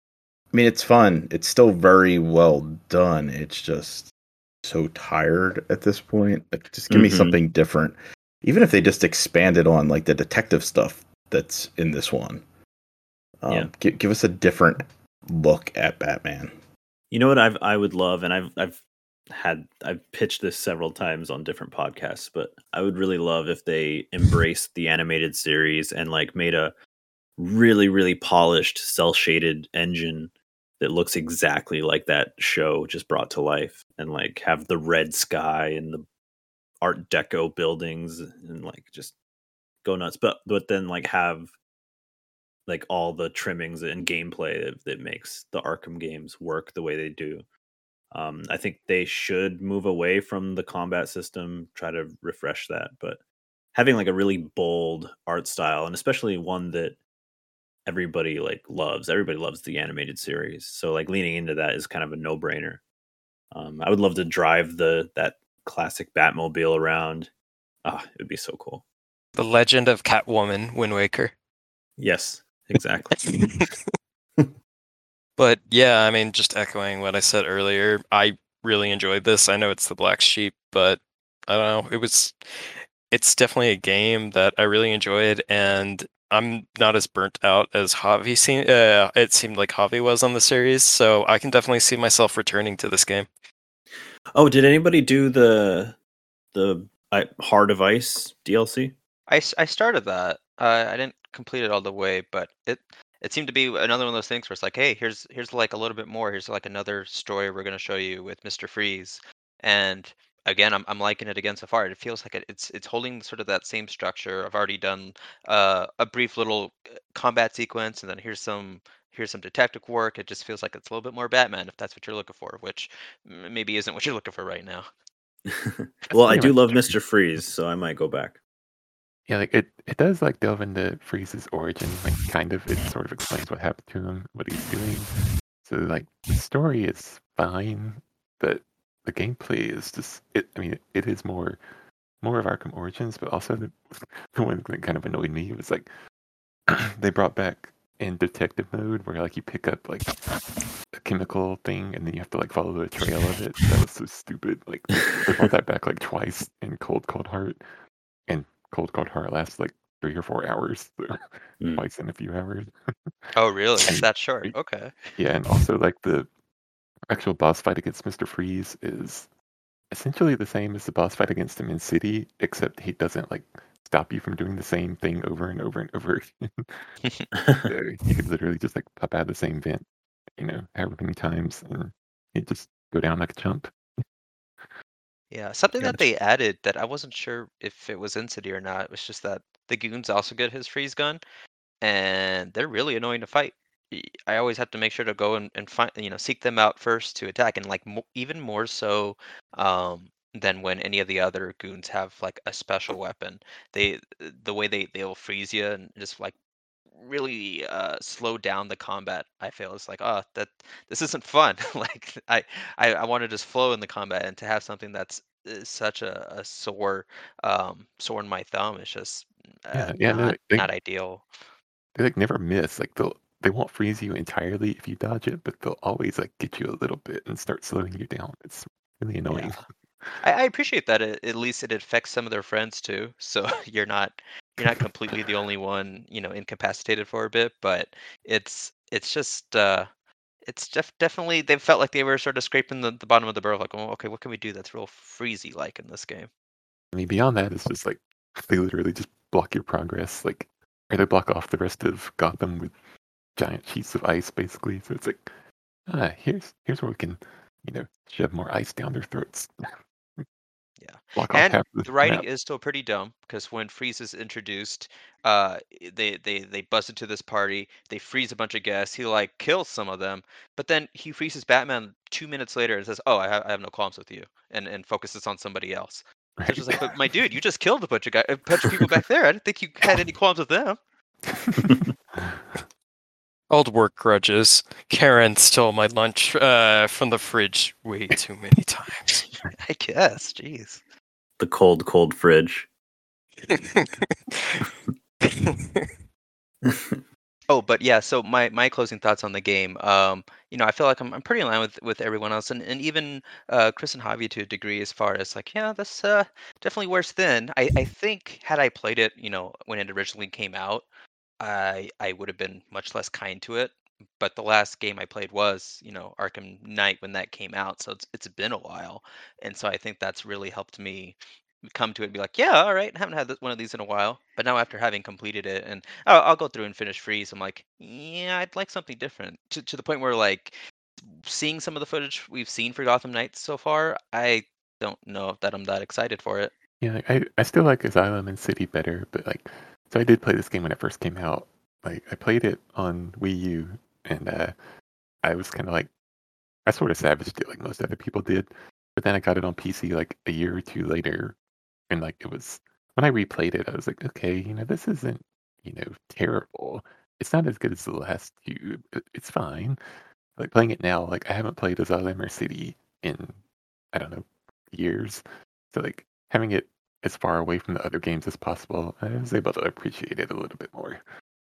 I mean, it's fun. It's still very well done. It's just so tired at this point. Like, just give me Mhm. something different. Even if they just expanded on like the detective stuff that's in this one. Um, Yeah. give, give us a different look at Batman. You know what I've I would love, and I've I've had I've pitched this several times on different podcasts, but I would really love if they embraced the animated series and like made a really really polished cell shaded engine that looks exactly like that show just brought to life, and like have the red sky and the Art Deco buildings and like just go nuts. But but then like have like all the trimmings and gameplay that, that makes the Arkham games work the way they do. Um, I think they should move away from the combat system, try to refresh that. But having like a really bold art style, and especially one that everybody like loves, everybody loves the animated series. So like leaning into that is kind of a no brainer. Um, I would love to drive the that classic Batmobile around. Ah, it would be so cool. The Legend of Catwoman, Wind Waker. Yes, exactly. But yeah, I mean, just echoing what I said earlier, I really enjoyed this. I know it's the Black Sheep, but I don't know. It was, it's definitely a game that I really enjoyed, and I'm not as burnt out as Javi seemed. Uh, it seemed like Javi was on the series, so I can definitely see myself returning to this game. Oh, did anybody do the the uh, Heart of Ice D L C? I, s- I started that. Uh, I didn't complete it all the way, but it it seemed to be another one of those things where it's like, hey, here's here's like a little bit more. Here's like another story we're gonna show you with Mister Freeze. And again, I'm I'm liking it again so far. It feels like it, it's it's holding sort of that same structure. I've already done uh, a brief little uh, combat sequence, and then here's some here's some detective work. It just feels like it's a little bit more Batman, if that's what you're looking for, which m- maybe isn't what you're looking for right now. Well, I pretty do much love true. Mister Freeze, so I might go back. Yeah, like it, it does like delve into Freeze's origin, like kind of it sort of explains what happened to him, what he's doing. So like the story is fine, but the gameplay is just it. I mean, it is more more of Arkham Origins, but also the, the one that kind of annoyed me was like they brought back in detective mode where like you pick up like a chemical thing and then you have to like follow the trail of it. That was so stupid. Like they brought that back like twice in Cold Cold Heart, and Cold Cold Heart lasts like three or four hours, so Mm. twice in a few hours. Oh, really? It's And that short? Okay. yeah, and also like the actual boss fight against Mister Freeze is essentially the same as the boss fight against him in City, except he doesn't like stop you from doing the same thing over and over and over again. So you could literally just like pop out of the same vent, you know, however many times, and it just go down like a chump. Yeah, something that Gotcha. they added that I wasn't sure if it was in City or not was just that the goons also get his freeze gun, and they're really annoying to fight. Y- I always have to make sure to go and, and find, you know, seek them out first to attack, and like mo- even more so um, than when any of the other goons have like a special weapon. They the way they they'll freeze you and just like really uh slow down the combat. I feel it's like, oh, that this isn't fun. Like I, I I want to just flow in the combat, and to have something that's uh, such a, a sore um sore in my thumb is just uh, Yeah, yeah, no, not they not ideal. they like never miss. Like they'll they won't freeze you entirely if you dodge it, but they'll always like get you a little bit and start slowing you down. It's really Yeah, annoying. I, I appreciate that. It, at least it affects some of their friends too, so you're not you're not completely the only one, you know, incapacitated for a bit. But it's it's just uh it's def- definitely they felt like they were sort of scraping the, the bottom of the barrel, like, oh, okay, what can we do that's real freezy like in this game? I mean, beyond that, it's just like they literally just block your progress, like or they block off the rest of Gotham with giant sheets of ice, basically. So it's like, ah, here's here's where we can, you know, shove more ice down their throats, Yeah, block off and half of the the writing map. is still pretty dumb because when Freeze is introduced, uh, i- they they they bust into this party, they freeze a bunch of guests, he like kills some of them, but then he freezes Batman two minutes later and says, "Oh, I have I have no qualms with you," and and focuses on somebody else. So it's Right? just like, but my dude, you just killed a bunch of guys, a bunch of people back there. I didn't think you had any qualms with them. Old work grudges. Karen stole my lunch uh, from the fridge way too many times. I guess, jeez. The cold, cold fridge. Oh, but yeah, so my my closing thoughts on the game. Um, you know, I feel like I'm I'm pretty in line with with everyone else, and and even uh, Chris and Javi to a degree, as far as like, yeah, that's uh definitely worse than. I I think had I played it, you know, when it originally came out, I I would have been much less kind to it. But the last game I played was, you know, Arkham Knight when that came out, so it's it's been a while, and so I think that's really helped me come to it and be like, yeah, all right, I haven't had this, one of these in a while. But now after having completed it, and I'll, I'll go through and finish Freeze, I'm like, yeah, I'd like something different. To to the point where like seeing some of the footage we've seen for Gotham Knights so far, I don't know that I'm that excited for it. Yeah, like, I I still like Asylum and City better, but like, so I did play this game when it first came out. Like, I played it on Wii U, and uh, I was kind of like, I sort of savaged it like most other people did. But then I got it on P C like a year or two later, and like it was when I replayed it, I was like, okay, you know, this isn't, you know, terrible. It's not as good as the last two. but It's fine. Like playing it now, like I haven't played Asylum or City in I don't know years. So like having it as far away from the other games as possible, I was able to appreciate it a little bit more.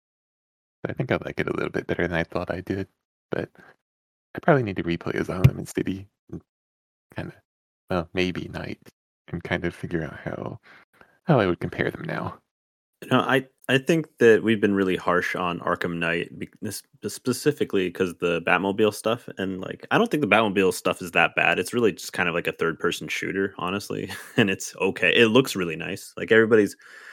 I think I like it a little bit better than I thought I did. But I probably need to replay Asylum and City and kind of, well, maybe Night and kind of figure out how how I would compare them now. You know, I I think that we've been really harsh on Arkham Knight be- this- specifically because the Batmobile stuff, and like I don't think the Batmobile stuff is that bad. It's really just kind of like a third person shooter, honestly, and it's okay. It looks really nice. Like everybody's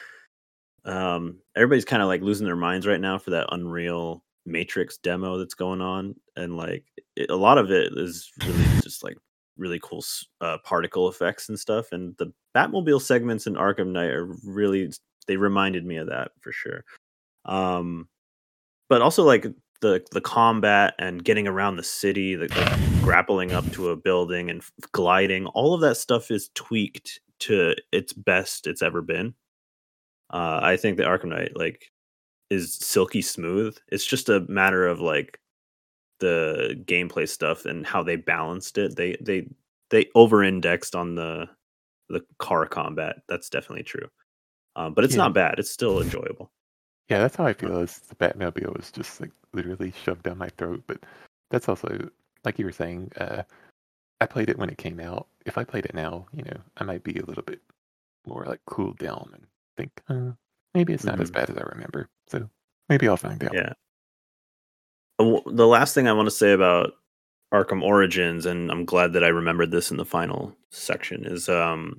um everybody's kind of like losing their minds right now for that Unreal Matrix demo that's going on, and like it, a lot of it is really just like really cool s- uh, particle effects and stuff. And the Batmobile segments in Arkham Knight are really they reminded me of that for sure. Um, but also like the the combat and getting around the city, the, like grappling up to a building and f- gliding, all of that stuff is tweaked to its best it's ever been. Uh, I think the Arkham Knight like is silky smooth. It's just a matter of like the gameplay stuff and how they balanced it. They they they over indexed on the the car combat. That's definitely true. Um, but it's Yeah, not bad. It's still enjoyable. yeah, that's how I Uh, feel. Is the Batmobile was just like literally shoved down my throat. But that's also like you were saying. Uh, I played it when it came out. If I played it now, you know, I might be a little bit more like cooled down and think, uh, maybe it's not as Mhm. bad as I remember. So maybe I'll find out. Yeah. Uh, w- The last thing I want to say about Arkham Origins, and I'm glad that I remembered this in the final section, is um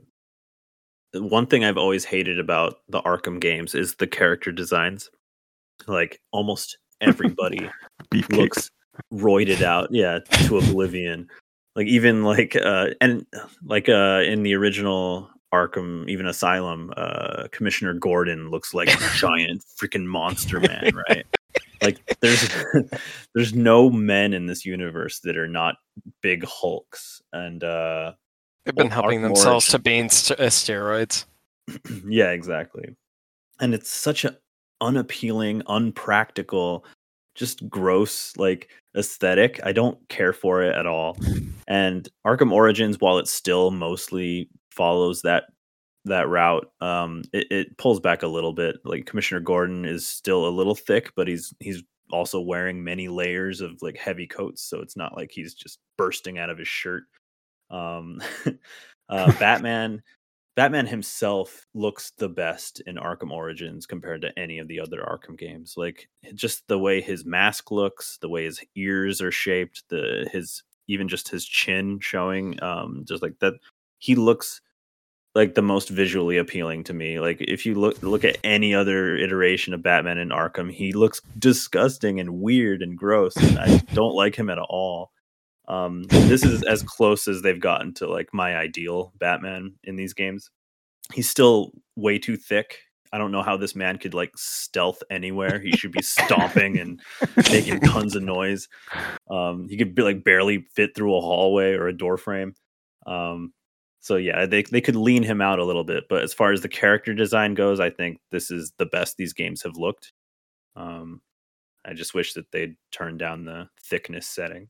one thing I've always hated about the Arkham games is the character designs. Like almost everybody Beefcake. looks roided out, yeah, to oblivion. Like even like uh and like uh in the original Arkham, even Asylum, uh Commissioner Gordon looks like a giant freaking monster man, right? Like there's there's no men in this universe that are not big hulks, and uh They've been Well, helping Arkham themselves to Origins. being st- uh, steroids. yeah, exactly. And it's such a unappealing, unpractical, just gross like aesthetic. I don't care for it at all. And Arkham Origins, while it still mostly follows that that route, um, it, it pulls back a little bit. Like Commissioner Gordon is still a little thick, but he's he's also wearing many layers of like heavy coats, so it's not like he's just bursting out of his shirt. Um, uh, Batman Batman himself looks the best in Arkham Origins compared to any of the other Arkham games. Like just the way his mask looks, the way his ears are shaped, the his even just his chin showing, um, just like that, he looks like the most visually appealing to me. Like if you look look at any other iteration of Batman in Arkham, he looks disgusting and weird and gross. And I don't like him at all. Um, this is as close as they've gotten to like my ideal Batman in these games. He's still way too thick. I don't know how this man could like stealth anywhere. He should be stomping and making tons of noise. Um, he could be like barely fit through a hallway or a door frame. Um, so yeah, they they could lean him out a little bit. But as far as the character design goes, I think this is the best these games have looked. Um, I just wish that they'd turn down the thickness setting.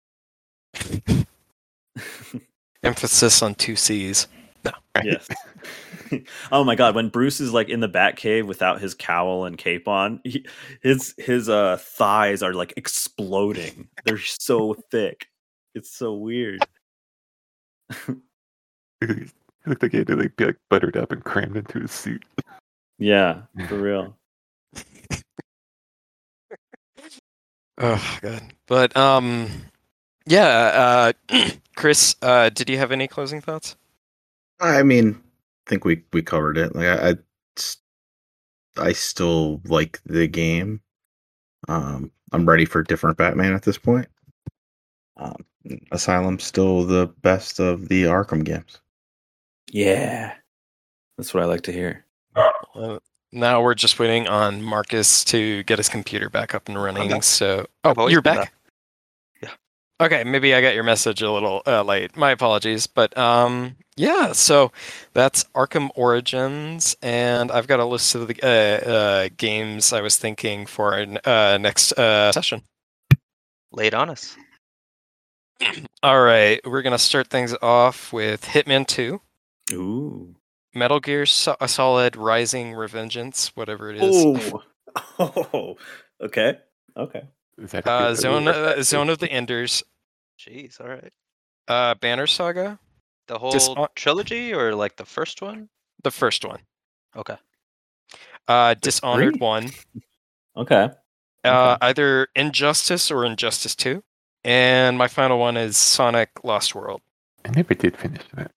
Emphasis on two C's. No. Right? Yes. Oh my god, when Bruce is like in the Batcave without his cowl and cape on, he, his his uh thighs are like exploding. They're so thick. It's so weird. He looked like he had to like be like buttered up and crammed into his suit. Yeah, for real. Oh god. But um yeah, uh Chris, uh did you have any closing thoughts? I mean, I think we we covered it. Like I, I, s- I still like the game. Um, I'm ready for different Batman at this point. Um, Asylum's still the best of the Arkham games. Yeah. That's what I like to hear. Uh, now we're just waiting on Marcus to get his computer back up and running. back. So, oh, I've always you're been back. back. Yeah. Okay, maybe I got your message a little uh, late. My apologies, but um, yeah. So that's Arkham Origins, and I've got a list of the uh, uh, games I was thinking for uh, next uh, session. Lay it on us. All right, we're gonna start things off with Hitman two, Ooh. Metal Gear so- Solid Rising Revengeance, whatever it is. Oh. Oh. Okay. Okay. Is that a Uh, good- Zone Ooh. uh, Zone of the Enders, Jeez, all right. uh, Banner Saga, The whole Dishon- trilogy or like the first one? the first one, Okay. uh, Dishonored three? one, Okay. uh, Okay. either Injustice or Injustice two, and my final one is Sonic Lost World. I never did finish that.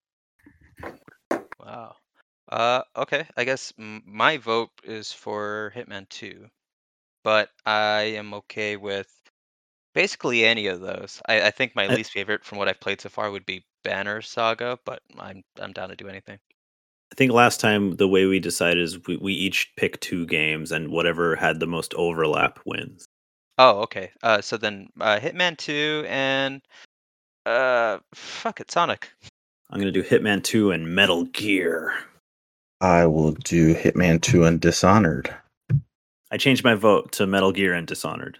Wow. Uh, okay. I guess m- my vote is for Hitman two, but I am okay with basically any of those. I, I think my Uh, least favorite from what I've played so far would be Banner Saga, but I'm I'm down to do anything. I think last time the way we decided is we, we each pick two games and whatever had the most overlap wins. Oh, okay. Uh, so then uh, Hitman two and uh, fuck it, Sonic. I'm gonna do Hitman two and Metal Gear. I will do Hitman two and Dishonored. I changed my vote to Metal Gear and Dishonored.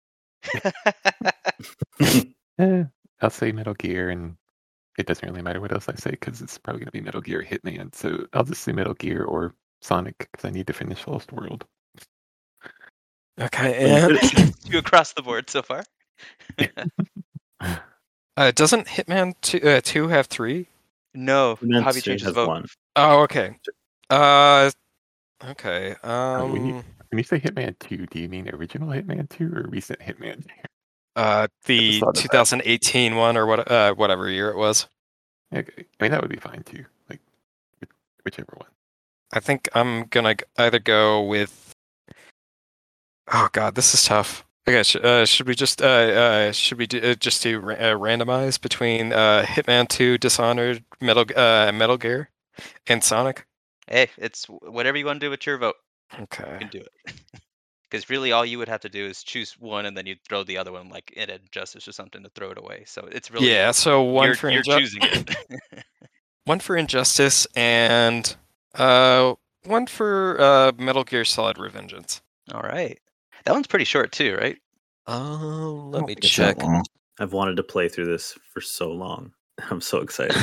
Eh, I'll say Metal Gear, and it doesn't really matter what else I say because it's probably going to be Metal Gear Hitman. So I'll just say Metal Gear or Sonic because I need to finish Lost World. Okay, and Two across the board so far. uh, doesn't Hitman two, uh, two have three? No, Hitman Hobby two changed his has vote. one. Oh, okay. Uh, Okay. Uh, when you Um. when you say Hitman two, do you mean original Hitman two or recent Hitman two? Uh, the thought of that. twenty eighteen one or what? Uh, whatever year it was. Okay. I mean, that would be fine too. Like, which- whichever one. I think I'm gonna g- either go with. Oh God, this is tough. Okay, sh- uh, should we just uh, uh should we do, uh, just do ra- uh, randomize between uh Hitman two, Dishonored, Metal uh Metal Gear, and Sonic? Hey, it's whatever you want to do with your vote. You Okay. can do it. Because really, all you would have to do is choose one, and then you'd throw the other one, like in Injustice or something, to throw it away. So it's really Yeah. So one you're for you're Inju- choosing it. one for Injustice and uh one for uh Metal Gear Solid Revengeance. All right, that one's pretty short too, right? Oh, I let don't me think it's that check. long. I've wanted to play through this for so long. I'm so excited.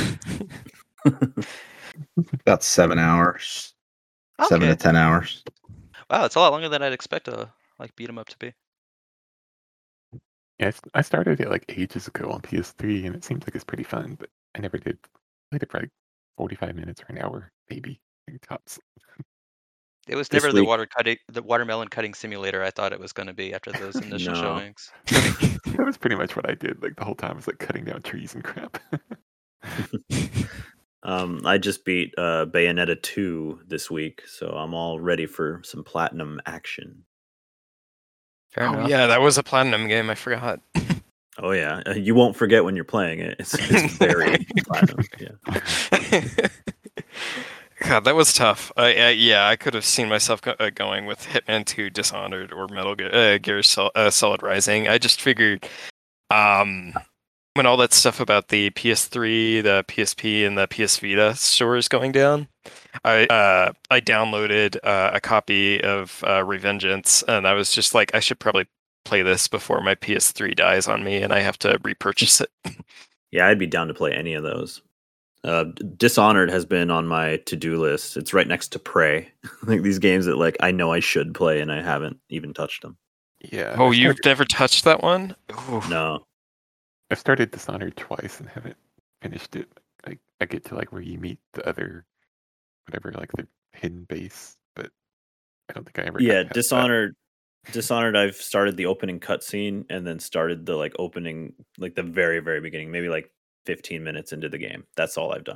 About seven hours, seven to Okay. ten hours. Wow, it's a lot longer than I'd expect a like beat 'em up to be. Yeah, I s- I started it like ages ago on P S three, and it seems like it's pretty fun, but I never did. Played it for like forty-five minutes or an hour, maybe, maybe tops. It was This never the week- water cutting, the watermelon cutting simulator I thought it was going to be after those initial No. showings. That was pretty much what I did. Like the whole time, I was like cutting down trees and crap. Um, I just beat uh, Bayonetta two this week, so I'm all ready for some platinum action. Fair Oh enough. yeah, that was a platinum game. I forgot. Oh yeah, uh, you won't forget when you're playing it. It's, it's very platinum. Yeah. God, that was tough. I, I yeah, I could have seen myself go, uh, going with Hitman two, Dishonored, or Metal Gear, uh, Gear Sol- uh, Solid Rising. I just figured, um, when all that stuff about the P S three, the P S P, and the P S Vita stores going down, I uh, I downloaded uh, a copy of uh, Revengeance, and I was just like, I should probably play this before my P S three dies on me, and I have to repurchase it. Yeah, I'd be down to play any of those. Uh, Dishonored has been on my to-do list. It's right next to Prey. Like these games that like I know I should play and I haven't even touched them. Yeah. Oh, I you've started, never touched that one? Oof. No. I started Dishonored twice and haven't finished it. I, I get to like where you meet the other, whatever, like the hidden base, but I don't think I ever. got Yeah, past that. Dishonored. Dishonored. I've started the opening cutscene and then started the like opening, like the very very beginning, maybe like fifteen minutes into the game. That's all I've done.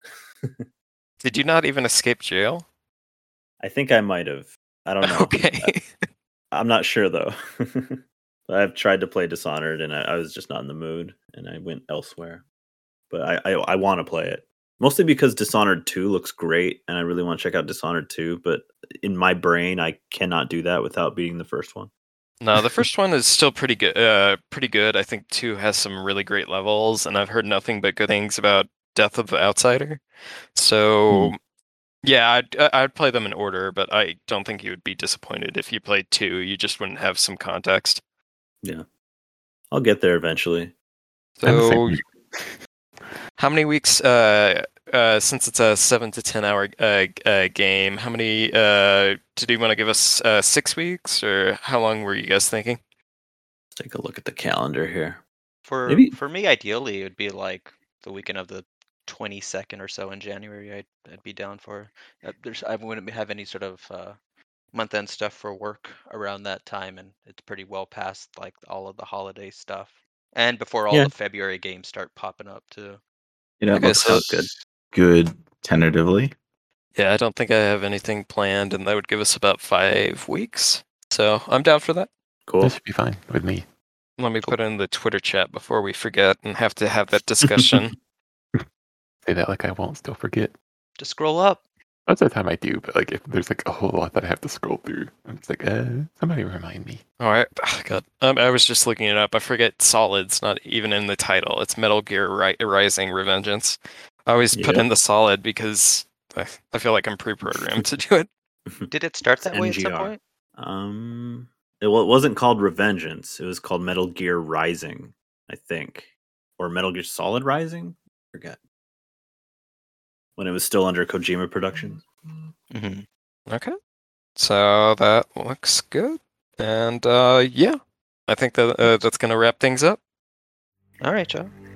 Did you not even escape jail? I think I might have. I don't know. Okay. I'm not sure though. I've tried to play Dishonored and I, I was just not in the mood and I went elsewhere. But I I, I want to play it mostly because Dishonored two looks great and I really want to check out Dishonored two. But in my brain, I cannot do that without beating the first one. No, the first one is still pretty good. Uh, pretty good. I think two has some really great levels, and I've heard nothing but good things about Death of the Outsider. So, yeah, I'd I'd play them in order, but I don't think you would be disappointed if you played two. You just wouldn't have some context. Yeah, I'll get there eventually. I'm the So, same. how many weeks? Uh, uh, since it's a seven to ten hour uh, uh game, how many? Uh, did you want to give us? Uh, six weeks, or how long were you guys thinking? Let's take a look at the calendar here. For Maybe- for me, ideally, it would be like the weekend of the twenty-second or so in January. I'd I'd be down for. Uh, there's I wouldn't have any sort of uh, month end stuff for work around that time, and it's pretty well past like all of the holiday stuff, and before all Yeah. the February games start popping up too. Yeah, it Okay, looks so- good. good tentatively. Yeah, I don't think I have anything planned, and that would give us about five weeks. So I'm down for that. Cool. That should be fine with me. Let me put it in the Twitter chat before we forget and have to have that discussion. Say that like I won't still forget. Just scroll up. Most of the time I do, but like if there's like a whole lot that I have to scroll through, I'm just like, uh, somebody remind me. All right. Oh, God. Um, I was just looking it up. I forget Solid's not even in the title. It's Metal Gear Ri- Rising Revengeance. I always put Yeah. in the Solid because I, I feel like I'm pre-programmed to do it. Did it start that It's way at some N G R. point? Um, it, well, it wasn't called Revengeance. It was called Metal Gear Rising, I think, or Metal Gear Solid Rising. Forget when it was still under Kojima Productions. Mm-hmm. Okay. So that looks good. And uh, yeah, I think that uh, that's going to wrap things up. All right, Joe.